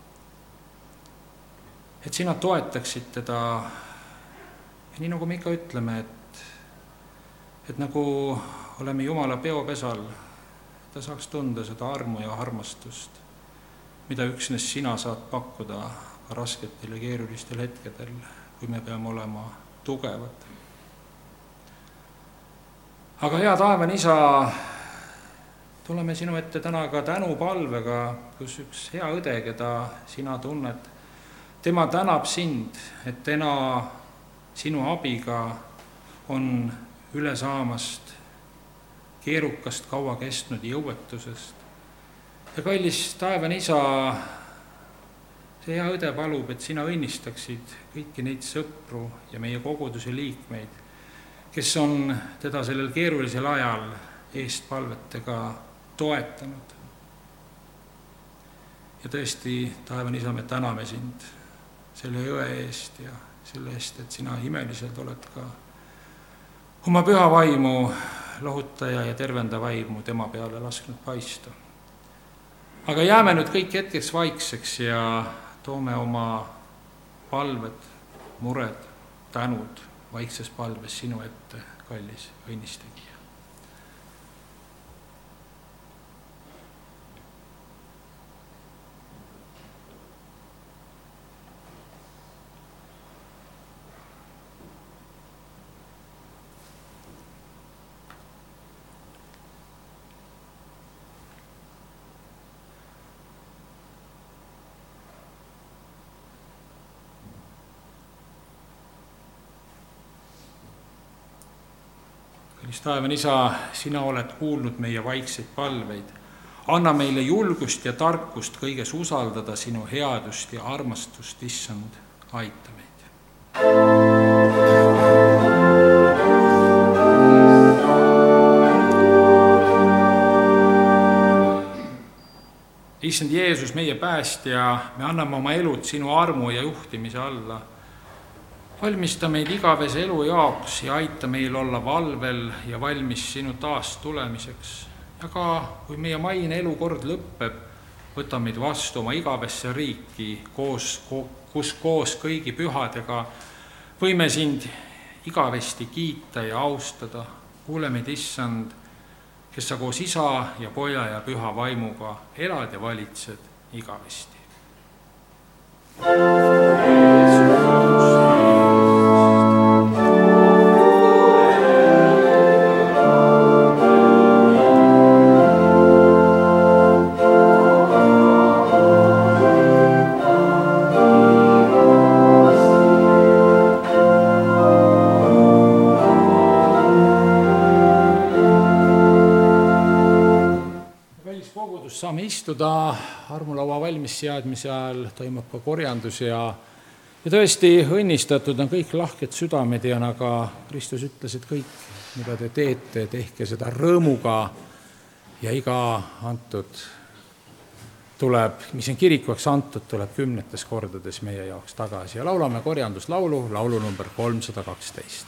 et sina toetaksid teda ja nii nagu me ikka ütleme, et, et nagu oleme Jumala peopesal, ta saaks tunda seda armu ja armastust, mida üksnes sina saad pakkuda ka rasketel ja keerulistel hetkedel, kui me peame olema tugevad. Aga hea taevan isa, tuleme sinu ette täna ka tänupalvega, kus üks hea õde, keda sina tunned, tema tänab sind, et täna sinu abiga on üle saamast keerukast kaua kestnud jõuetusest. Ja kallis taevan isa, see hea õde palub, et sina õnnistaksid kõiki neid sõpru ja meie koguduse liikmeid, kes on teda sellel keerulisel ajal eestpalvetega toetanud. Ja tõesti, taevan isa, me täname sind selle jõe eest ja selle eest, et sina imeliselt oled ka oma püha vaimu, lohutaja ja tervenda vaimu tema peale lasknud paista. Aga jääme nüüd kõik hetkeks vaikseks ja toome oma palved, mured, tänud vaikses palves sinu ette, kallis õnnistegija. kallis taevane Isa, sina oled kuulnud meie vaikseid palveid. Anna meile julgust ja tarkust kõiges usaldada sinu headust ja armastust, Issand, aita meid. Issand Jeesus, meie päästja, me anname oma elud sinu armu ja juhtimise alla. Valmista meid igavese elu jaoks ja aita meil olla valvel ja valmis sinu taas tulemiseks. Ja ka, kui meie maine elu kord lõppeb, võta meid vastu oma igavesse riiki, koos, kus koos kõigi pühadega võime sind igavesti kiita ja austada. Kuule meid, Issand, kes sa koos Isa ja Poja ja Püha vaimuga elad ja valitsed igavesti. Saame istuda, armulaua valmis seadmise ajal toimub ka korjandus ja, ja tõesti õnnistatud on kõik lahked südamed ja nagu Kristus ütles, et kõik, mida te teete, tehke seda rõõmuga ja iga antud tuleb, mis on kirikuvaks antud, tuleb kümnetes kordades meie jaoks tagasi ja laulame korjanduslaulu, laulu number kolmsada kaksteist.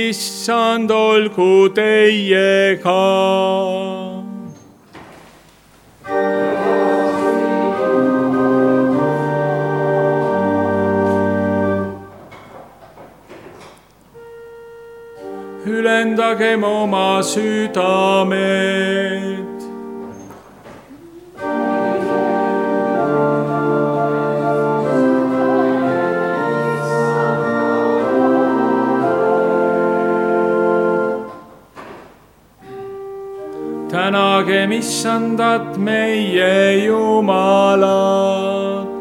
issand olgu teiega. Ülendagem oma südamed. Tänagem issandat meie Jumalat.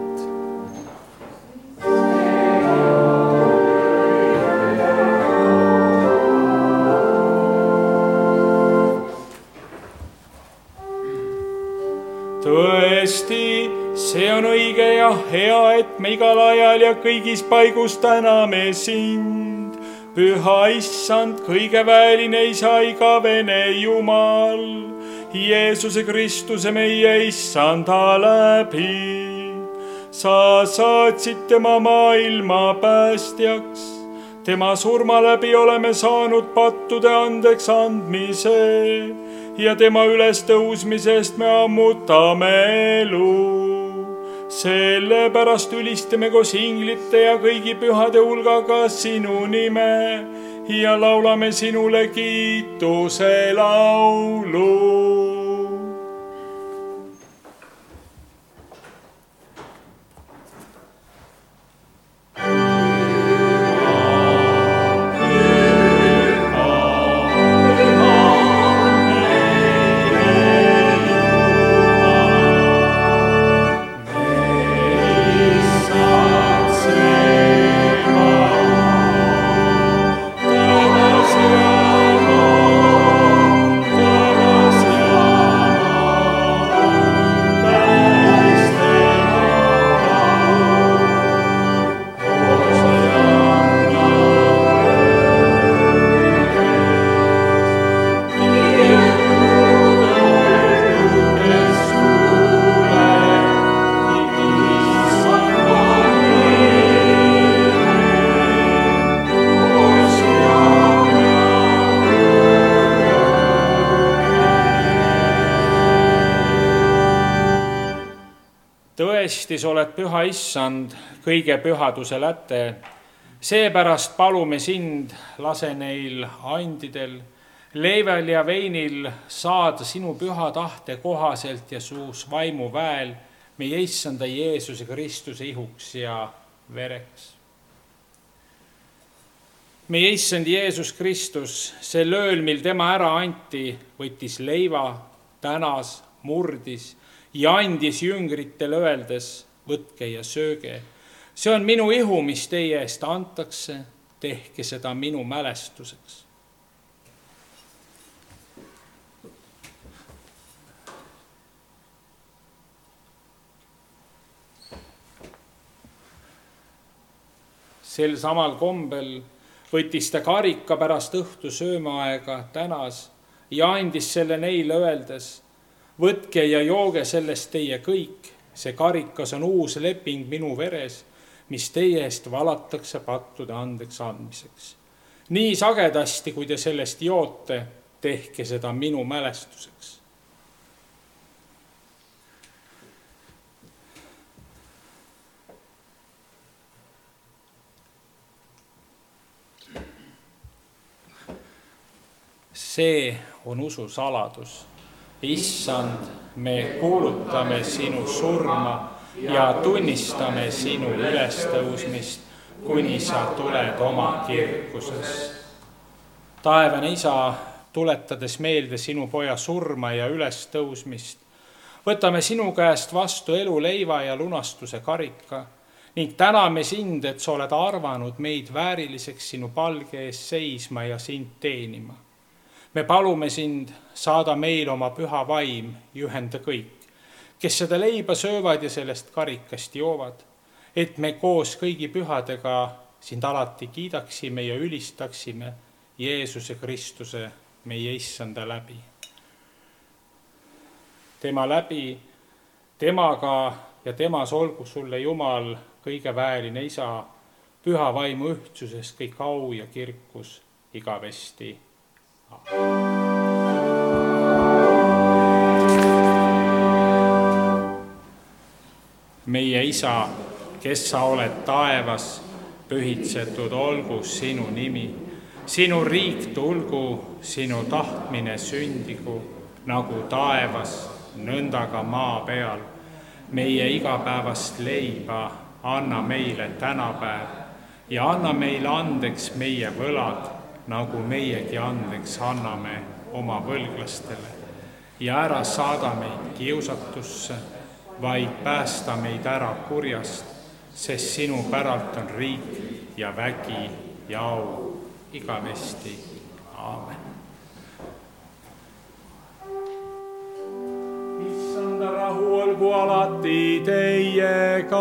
Tõesti, see on õige ja hea, et me igal ajal ja kõigis paigus täname sind, püha issand, kõigeväeline isa, igavene Jumal, Jeesuse Kristuse meie issanda läbi. Sa saatsid tema maailma päästjaks, tema surma läbi oleme saanud pattude andeks andmise ja tema ülestõusmisest me ammutame elu. Sellepärast ülistame koos inglite ja kõigi pühade hulgaga sinu nime ja laulame sinule kiituse laulu. Tõesti, sa oled püha issand, kõige pühaduse läte. Seepärast palume sind, lase neil andidel, leivel ja veinil saada sinu püha tahte kohaselt ja suus vaimu väel meie issanda Jeesuse Kristuse ihuks ja vereks. Meie issand Jeesus Kristus, sel ööl, mil tema ära anti, võttis leiva, tänas, murdis ja andis jüngritele öeldes, võtke ja sööge. See on minu ihu, mis teie eest antakse, tehke seda minu mälestuseks. Sel samal kombel võttis ta karika pärast õhtu söömaaega, tänas ja andis selle neile öeldes, võtke ja jooge sellest teie kõik, see karikas on uus leping minu veres, mis teie eest valatakse pattude andeks andmiseks. Nii sagedasti, kui te sellest joote, tehke seda minu mälestuseks. See on usu saladus. Issand, me kuulutame sinu surma ja tunnistame sinu ülestõusmist, kuni sa tuled oma kirkuses. Taevane isa, tuletades meelde sinu poja surma ja ülestõusmist, võtame sinu käest vastu elu leiva ja lunastuse karika ning täname sind, et sa oled arvanud meid vääriliseks sinu palge ees seisma ja sind teenima. Me palume sind, saada meil oma püha vaim, juhenda kõik, kes seda leiba söövad ja sellest karikast joovad, et me koos kõigi pühadega sind alati kiidaksime ja ülistaksime Jeesuse Kristuse, meie issanda läbi. Tema läbi, temaga ja temas olgu sulle Jumal, kõige vääriline isa, püha vaimu ühtsuses kõik au ja kirkus igavesti. Meie Isa, kes sa oled taevas, pühitsetud olgu sinu nimi. Sinu riik tulgu, sinu tahtmine sündigu, nagu taevas, nõnda ka maa peal. Meie igapäevast leiba anna meile tänapäev ja anna meile andeks meie võlad, nagu meiegi andeks anname oma võlglastele. Ja ära saada meid kiusatusse, vaid päästa meid ära kurjast, sest sinu päralt on riik ja vägi ja au igavesti. Aamen. Issanda rahu olgu alati teiega.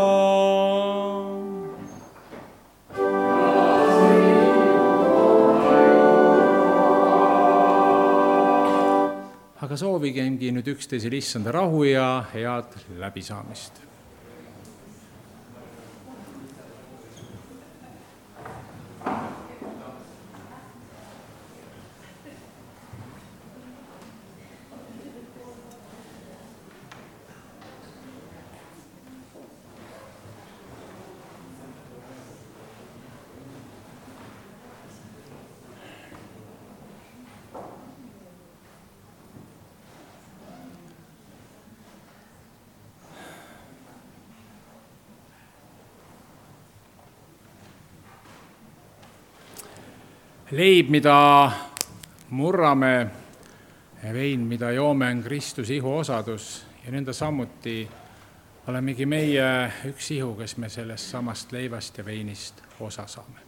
Aga soovigemgi nüüd üksteisel issanda rahu ja head läbisaamist. Leib, mida murrame, vein, mida joome, on Kristuse ihu osadus ja nõnda samuti olemegi meie üks ihu, kes me sellest samast leivast ja veinist osa saame.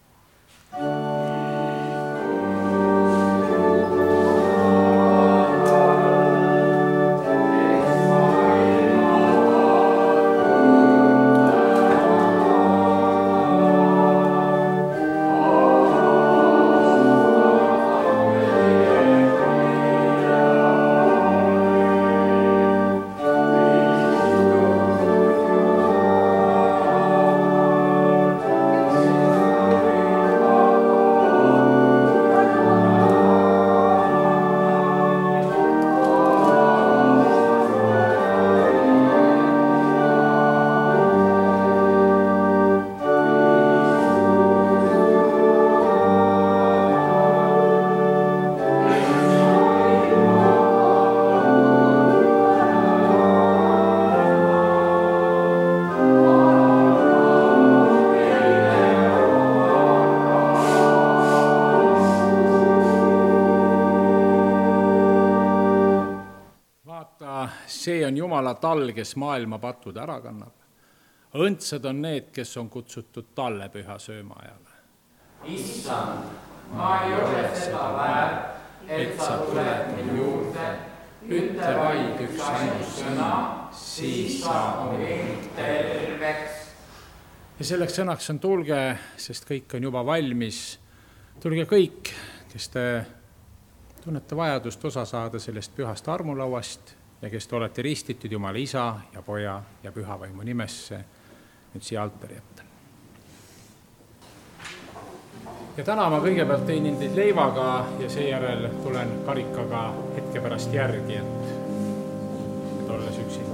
See on Jumala tall, kes maailma patud ära kannab. Õndsad on need, kes on kutsutud talle püha söömaajale. Issand, ma ei ole seda väärt, et sa tuled minu juurde. Ütle vaid üks ainus sõna, siis saab mu hing terveks. Ja selleks sõnaks on tulge, sest kõik on juba valmis. Tulge kõik, kes te tunnete vajadust osa saada sellest pühast armulauast ja kes te olete ristitud Jumala Isa ja Poja ja Pühavaimu nimesse nüüd siia altari ette. Ja täna ma kõigepealt teinin teid leivaga ja seejärel tulen karikaga hetke pärast järgi, et, et olles üksinda.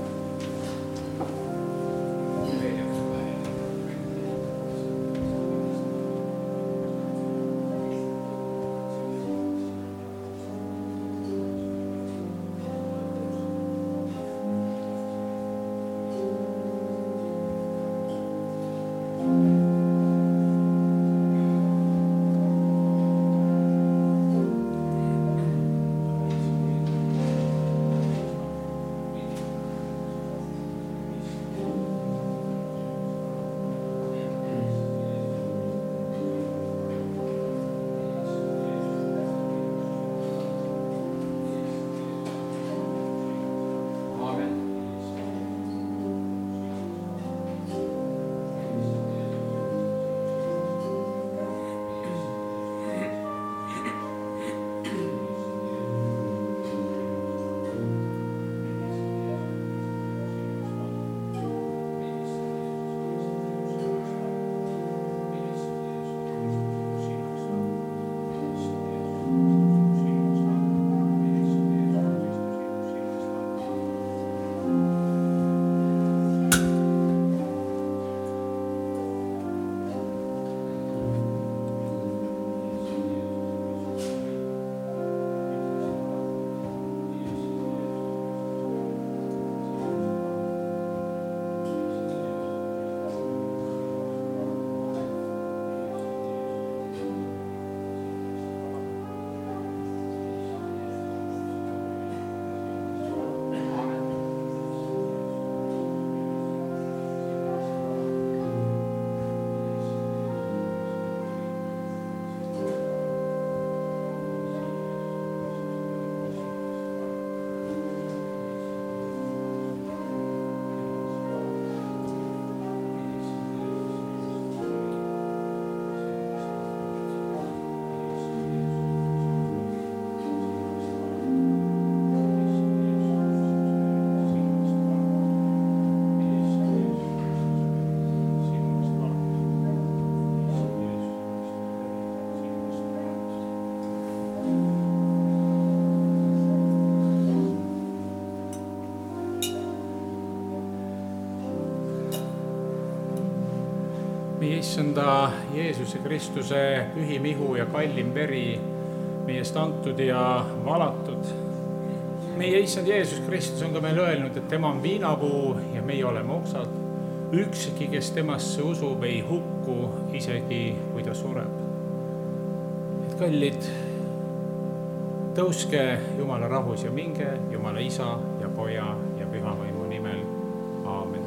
meie issanda Jeesuse Kristuse pühim ihu ja kallim veri meie eest antud ja valatud. Meie issand Jeesus Kristus on ka meil öelnud, et tema on viinapuu ja meie oleme oksad. Ükski, kes temasse usub, ei hukku, isegi kui ta sureb. Et kallid, tõuske Jumala rahus ja minge Jumala Isa ja Poja ja Püha Vaimu nimel. Aamen.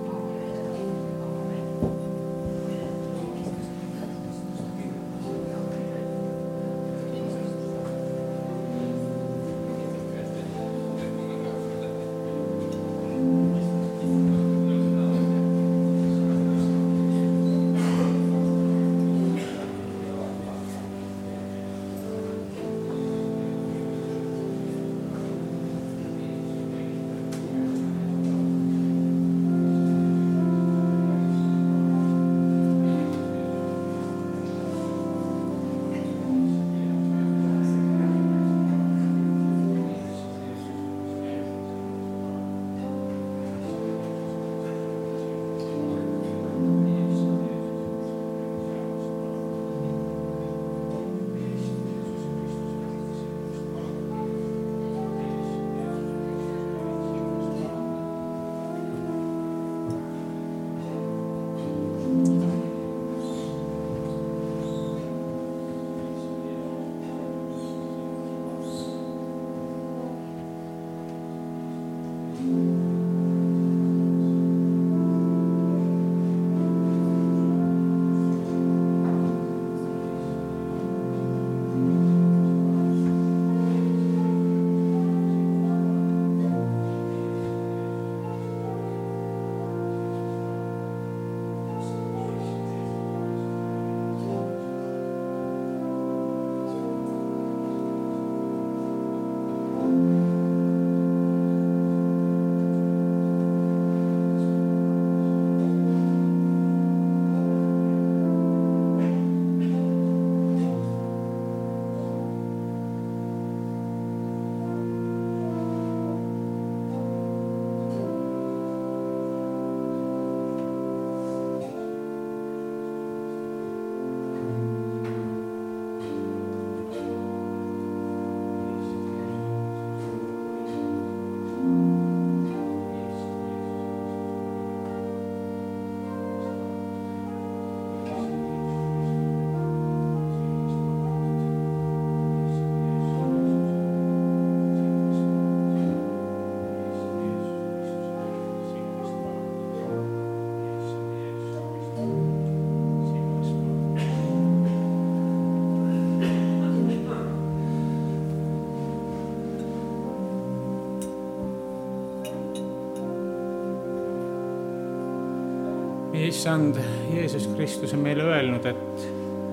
Issand Jeesus Kristus on meile öelnud, et,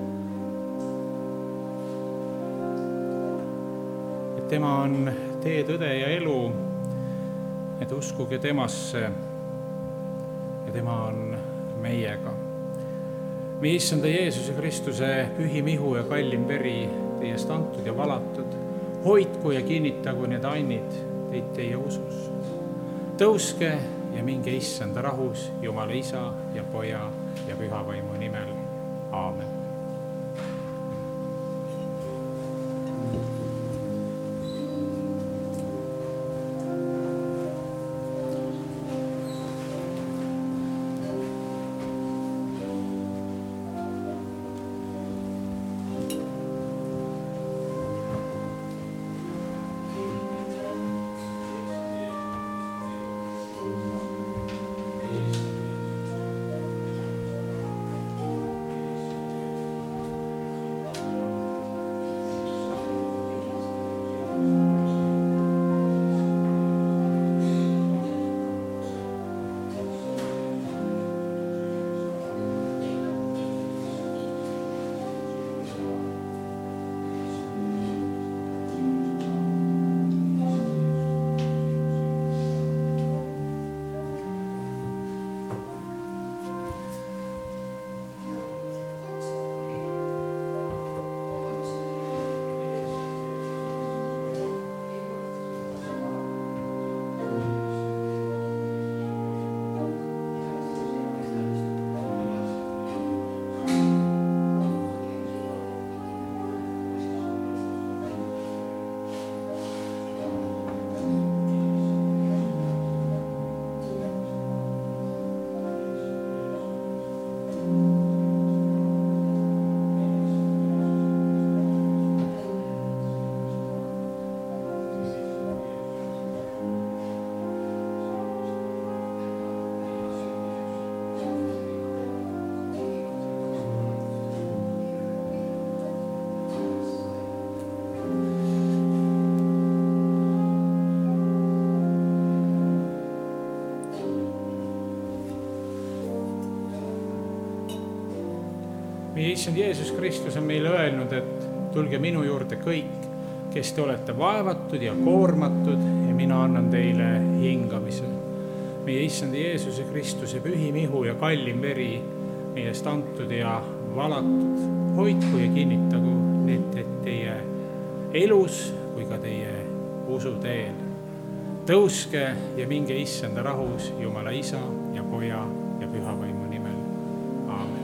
et tema on tee, tõde ja elu, et uskuge temasse ja tema on meiega. Meie Issanda Jeesuse Kristuse pühim ihu ja kallim veri teie eest antud ja valatud, hoidku ja kinnitagu need annid teid teie usus. Tõuske ja minge Issanda rahus Jumala Isa ja Poja ja Püha Vaimu nimel. Aamen. meie issand Jeesus Kristus on meile öelnud, et tulge minu juurde kõik, kes te olete vaevatud ja koormatud ja mina annan teile hingamise. Meie issand Jeesuse Kristuse pühim ihu ja kallim veri meie eest antud ja valatud. Hoidku ja kinnitagu need teie elus kui ka teie usu teel. Tõuske ja minge issanda rahus Jumala Isa ja Poja ja Püha Vaimu nimel. Aamen.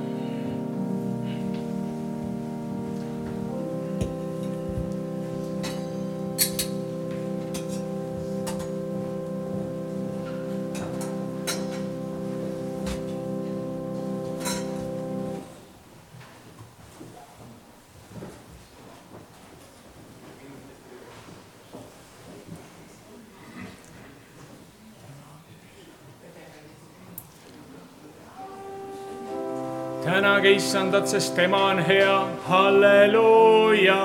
Tänage issandat, sest tema on hea. Halleluuja!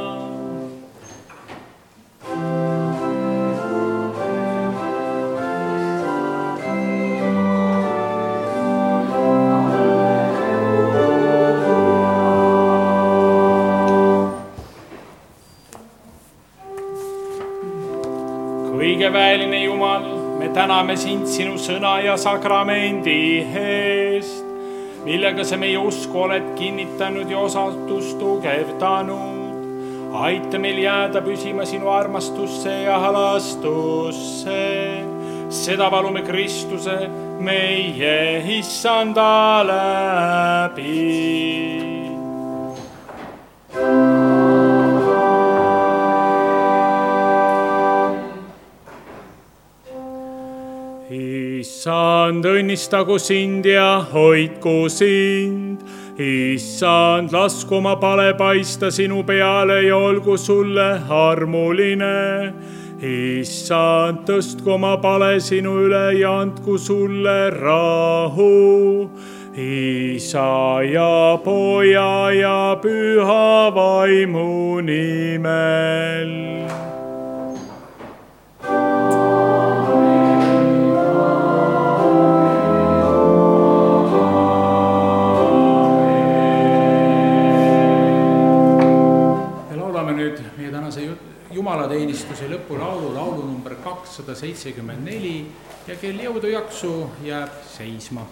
Kõigeväeline Jumal, me täname sind sinu sõna ja sakramendi eest, millega sa meie usku oled kinnitanud ja osatust tugevdanud. Aita meil jääda püsima sinu armastusse ja halastusse. Seda palume Kristuse meie issanda läbi. Issand, õnnistagu sind ja hoidku sind. Issand, lasku oma pale paista sinu peale ja olgu sulle armuline. Issand, tõstku oma pale sinu üle ja andku sulle rahu. Isa ja Poja ja Püha Vaimu nimel. Jumalateenistuse lõpulaulu, laulu number kakssada seitsekümmend neli ja kel jõudu jaksu jääb seisma.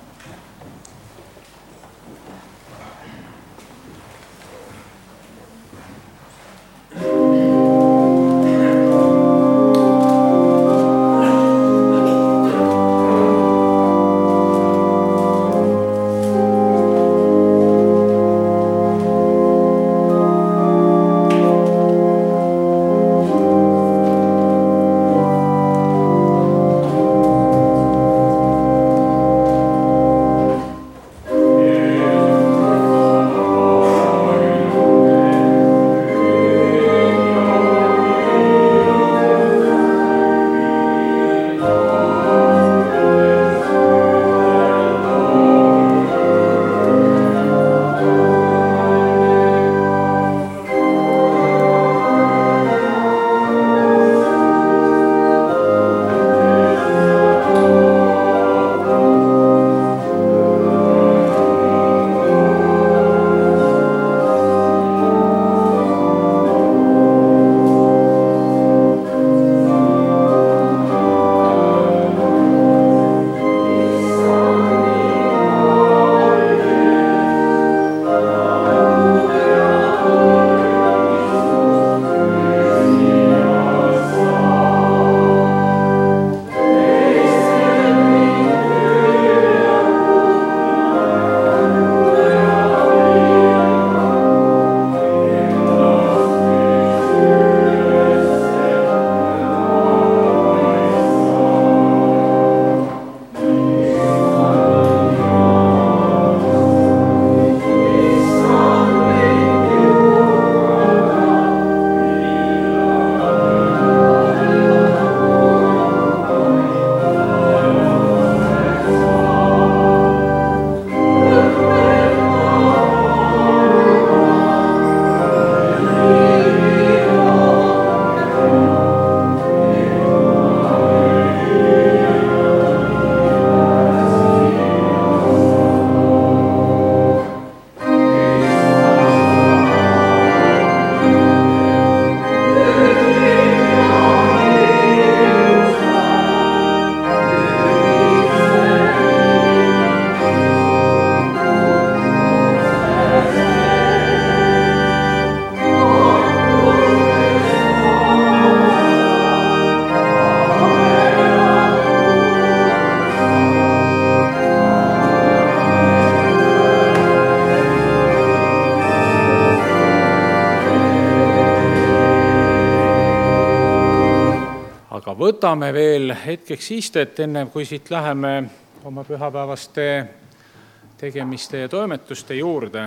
võtame veel hetkeks istet, enne kui siit läheme oma pühapäevaste tegemiste ja toimetuste juurde,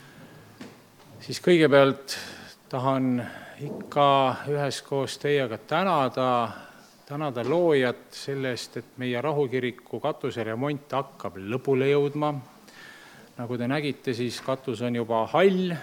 siis kõigepealt tahan ikka üheskoos teiega tänada, tänada loojat selle eest, et meie Rahukiriku katuseremont hakkab lõpule jõudma. Nagu te nägite, siis katus on juba hall.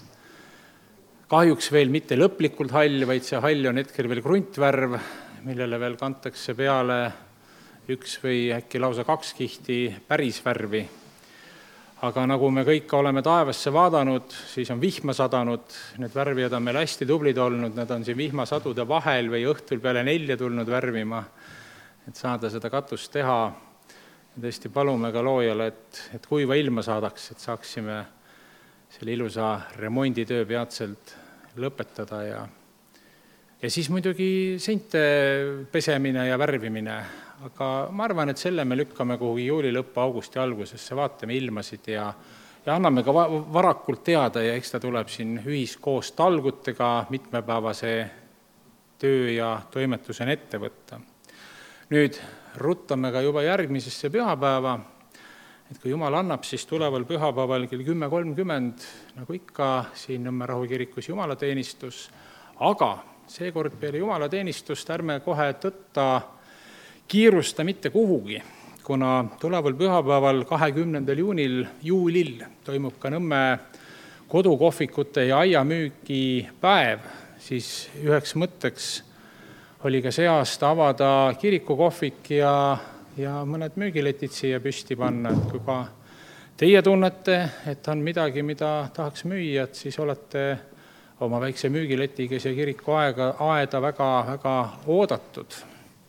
Kahjuks veel mitte lõplikult hall, vaid see hall on hetkel veel kruntvärv, millele veel kantakse peale üks või äkki lausa kaks kihti päris värvi. Aga nagu me kõik oleme taevasse vaadanud, siis on vihma sadanud, need värvijad on meil hästi tublid olnud, nad on siin vihmasadude vahel või õhtul peale nelja tulnud värvima, et saada seda katust teha. Ja tõesti palume ka loojale, et, et kuiva ilma saadaks, et saaksime selle ilusa remonditöö peatselt lõpetada ja, ja siis muidugi seinte pesemine ja värvimine. Aga ma arvan, et selle me lükkame kuhugi juuli lõppu, augusti algusesse, vaatame ilmasid ja, ja anname ka varakult teada ja eks ta tuleb siin ühiskoos talgutega mitmepäevase töö ja toimetusena ette võtta. Nüüd ruttame ka juba järgmisesse pühapäeva, et kui Jumal annab, siis tuleval pühapäeval kell kümme kolmkümmend, nagu ikka siin Nõmme Rahukirikus jumalateenistus, aga seekord peale jumalateenistust ärme kohe tõtta kiirusta mitte kuhugi, kuna tuleval pühapäeval kahekümnendal juunil, juulil toimub ka Nõmme kodukohvikute ja aiamüügi päev, siis üheks mõtteks oli ka see aasta avada kirikukohvik ja, ja mõned müügiletid siia püsti panna, et kui ka teie tunnete, et on midagi, mida tahaks müüa, et siis olete oma väikse müügiletiga siia kiriku aega, aeda väga, väga oodatud.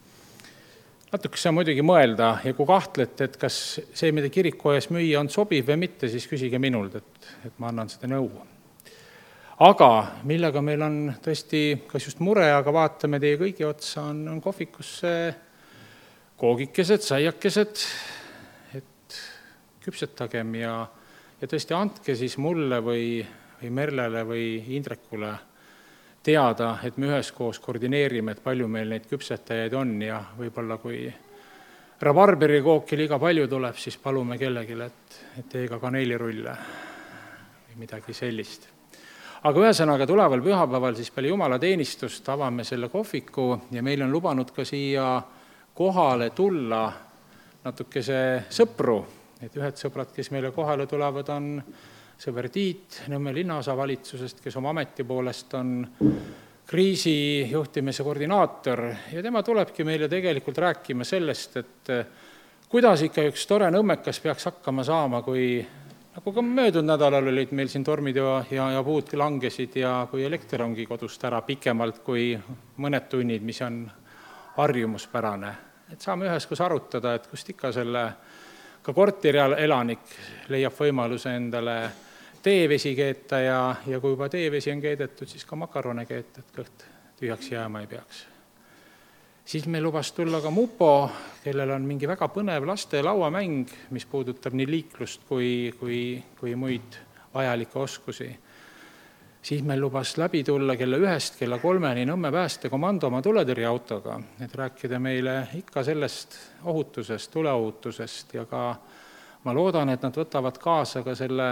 Natuke saa muidugi mõelda ja kui kahtlete, et kas see, mida kiriku ajas müüa on sobiv või mitte, siis küsige minult, et, et ma annan seda nõu. Aga millega meil on tõesti kas just mure, aga vaatame teie kõigi otsa, on, on kohvikusse koogikesed, saiakesed, et küpsetagem ja, ja tõesti andke siis mulle või, või Merlele või Indrekule teada, et me üheskoos koordineerime, et palju meil neid küpsetajaid on ja võib-olla kui rabarberikooki liiga palju tuleb, siis palume kellelegi, et, et teiega kaneelirulle või midagi sellist. Aga ühesõnaga tuleval pühapäeval siis peale jumalateenistust avame selle kohviku ja meil on lubanud ka siia kohale tulla natukese sõpru, et ühed sõbrad, kes meile kohale tulevad, on sõber Tiit Nõmme linnaosavalitsusest, kes oma ameti poolest on kriisijuhtimise koordinaator ja tema tulebki meile tegelikult rääkima sellest, et kuidas ikka üks tore nõmmekas peaks hakkama saama, kui nagu ka möödunud nädalal olid meil siin tormid ja, ja, ja puud langesid ja kui elekter ongi kodust ära pikemalt kui mõned tunnid, mis on harjumuspärane. Et saame üheskoos arutada, et kust ikka selle ka korteri elanik leiab võimaluse endale teevesi keeta ja, ja kui juba teevesi on keedetud, siis ka makarone keeta, et kõht tühjaks jääma ei peaks. Siis meil lubas tulla ka Mupo, kellel on mingi väga põnev laste lauamäng, mis puudutab nii liiklust kui, kui, kui muid vajalikke oskusi. Siis meil lubas läbi tulla kella ühest kella kolmeni Nõmme päästekomando oma tuletõrjeautoga, et rääkida meile ikka sellest ohutusest, tuleohutusest ja ka ma loodan, et nad võtavad kaasa ka selle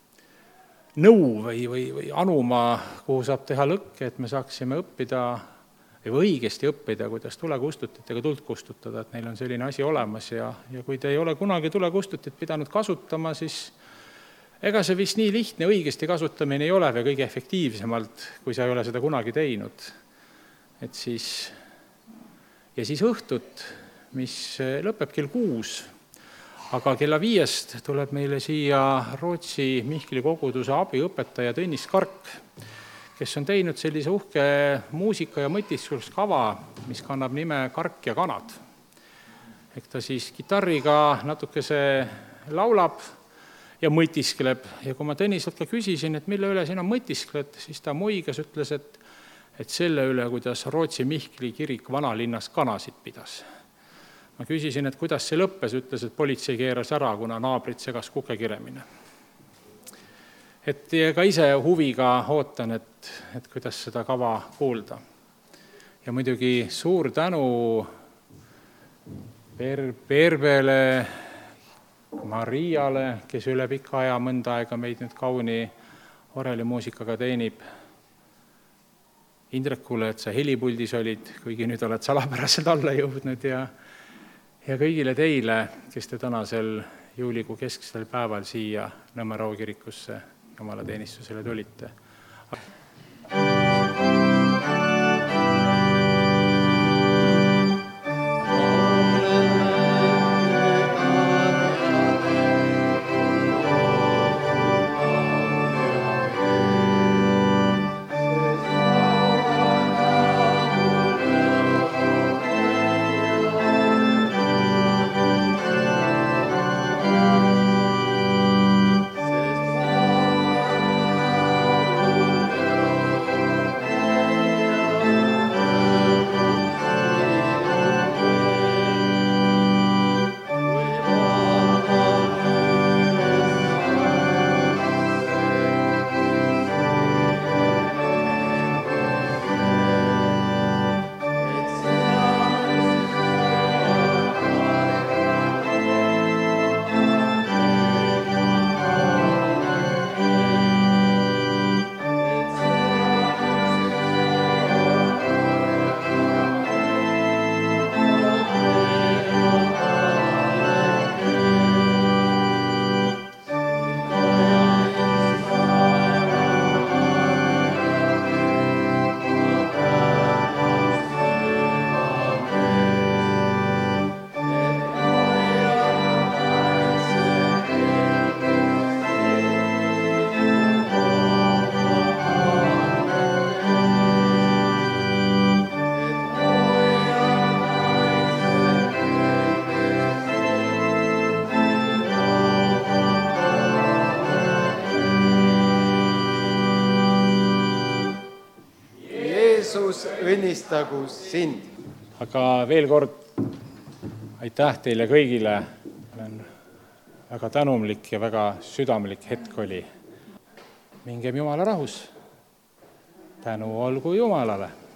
nõu või, või, või anuma, kuhu saab teha lõkke, et me saaksime õppida või õigesti õppida, kuidas tulekustutitega tuld kustutada, et neil on selline asi olemas ja, ja kui te ei ole kunagi tulekustutit pidanud kasutama, siis ega see vist nii lihtne õigesti kasutamine ei ole või kõige efektiivsemalt, kui sa ei ole seda kunagi teinud. Et siis, ja siis õhtut, mis lõpeb kell kuus, aga kella viiest tuleb meile siia Rootsi Mihkli koguduse abiõpetaja Tõnis Kark, kes on teinud sellise uhke muusika- ja mõtiskluskava, mis kannab nime Kark ja kanad. Ehk ta siis kitarriga natukese laulab ja mõtiskleb. Ja kui ma Tõniselt ka küsisin, et mille üle sina mõtiskled, siis ta muigas ütles, et, et selle üle, kuidas Rootsi Mihkli kirik vanalinnas kanasid pidas. Ma küsisin, et kuidas see lõppes, ütles, et politsei keeras ära, kuna naabrid segas kukekiremine. Et ka ise huviga ootan, et, et kuidas seda kava kuulda. ja muidugi suur tänu Per-, Perbele, Mariale, kes üle pika aja mõnda aega meid nüüd kauni orelimuusikaga teenib, Indrekule, et sa helipuldis olid, kuigi nüüd oled salapäraselt alla jõudnud ja, ja kõigile teile, kes te tänasel juulikuu kesksel päeval siia Nõmme raukirikusse jumalateenistusele tulite. õnnistagu sind. Aga veel kord aitäh teile kõigile. Olen väga tänumlik ja väga südamlik hetk oli. Mingem Jumala rahus. Tänu olgu Jumalale.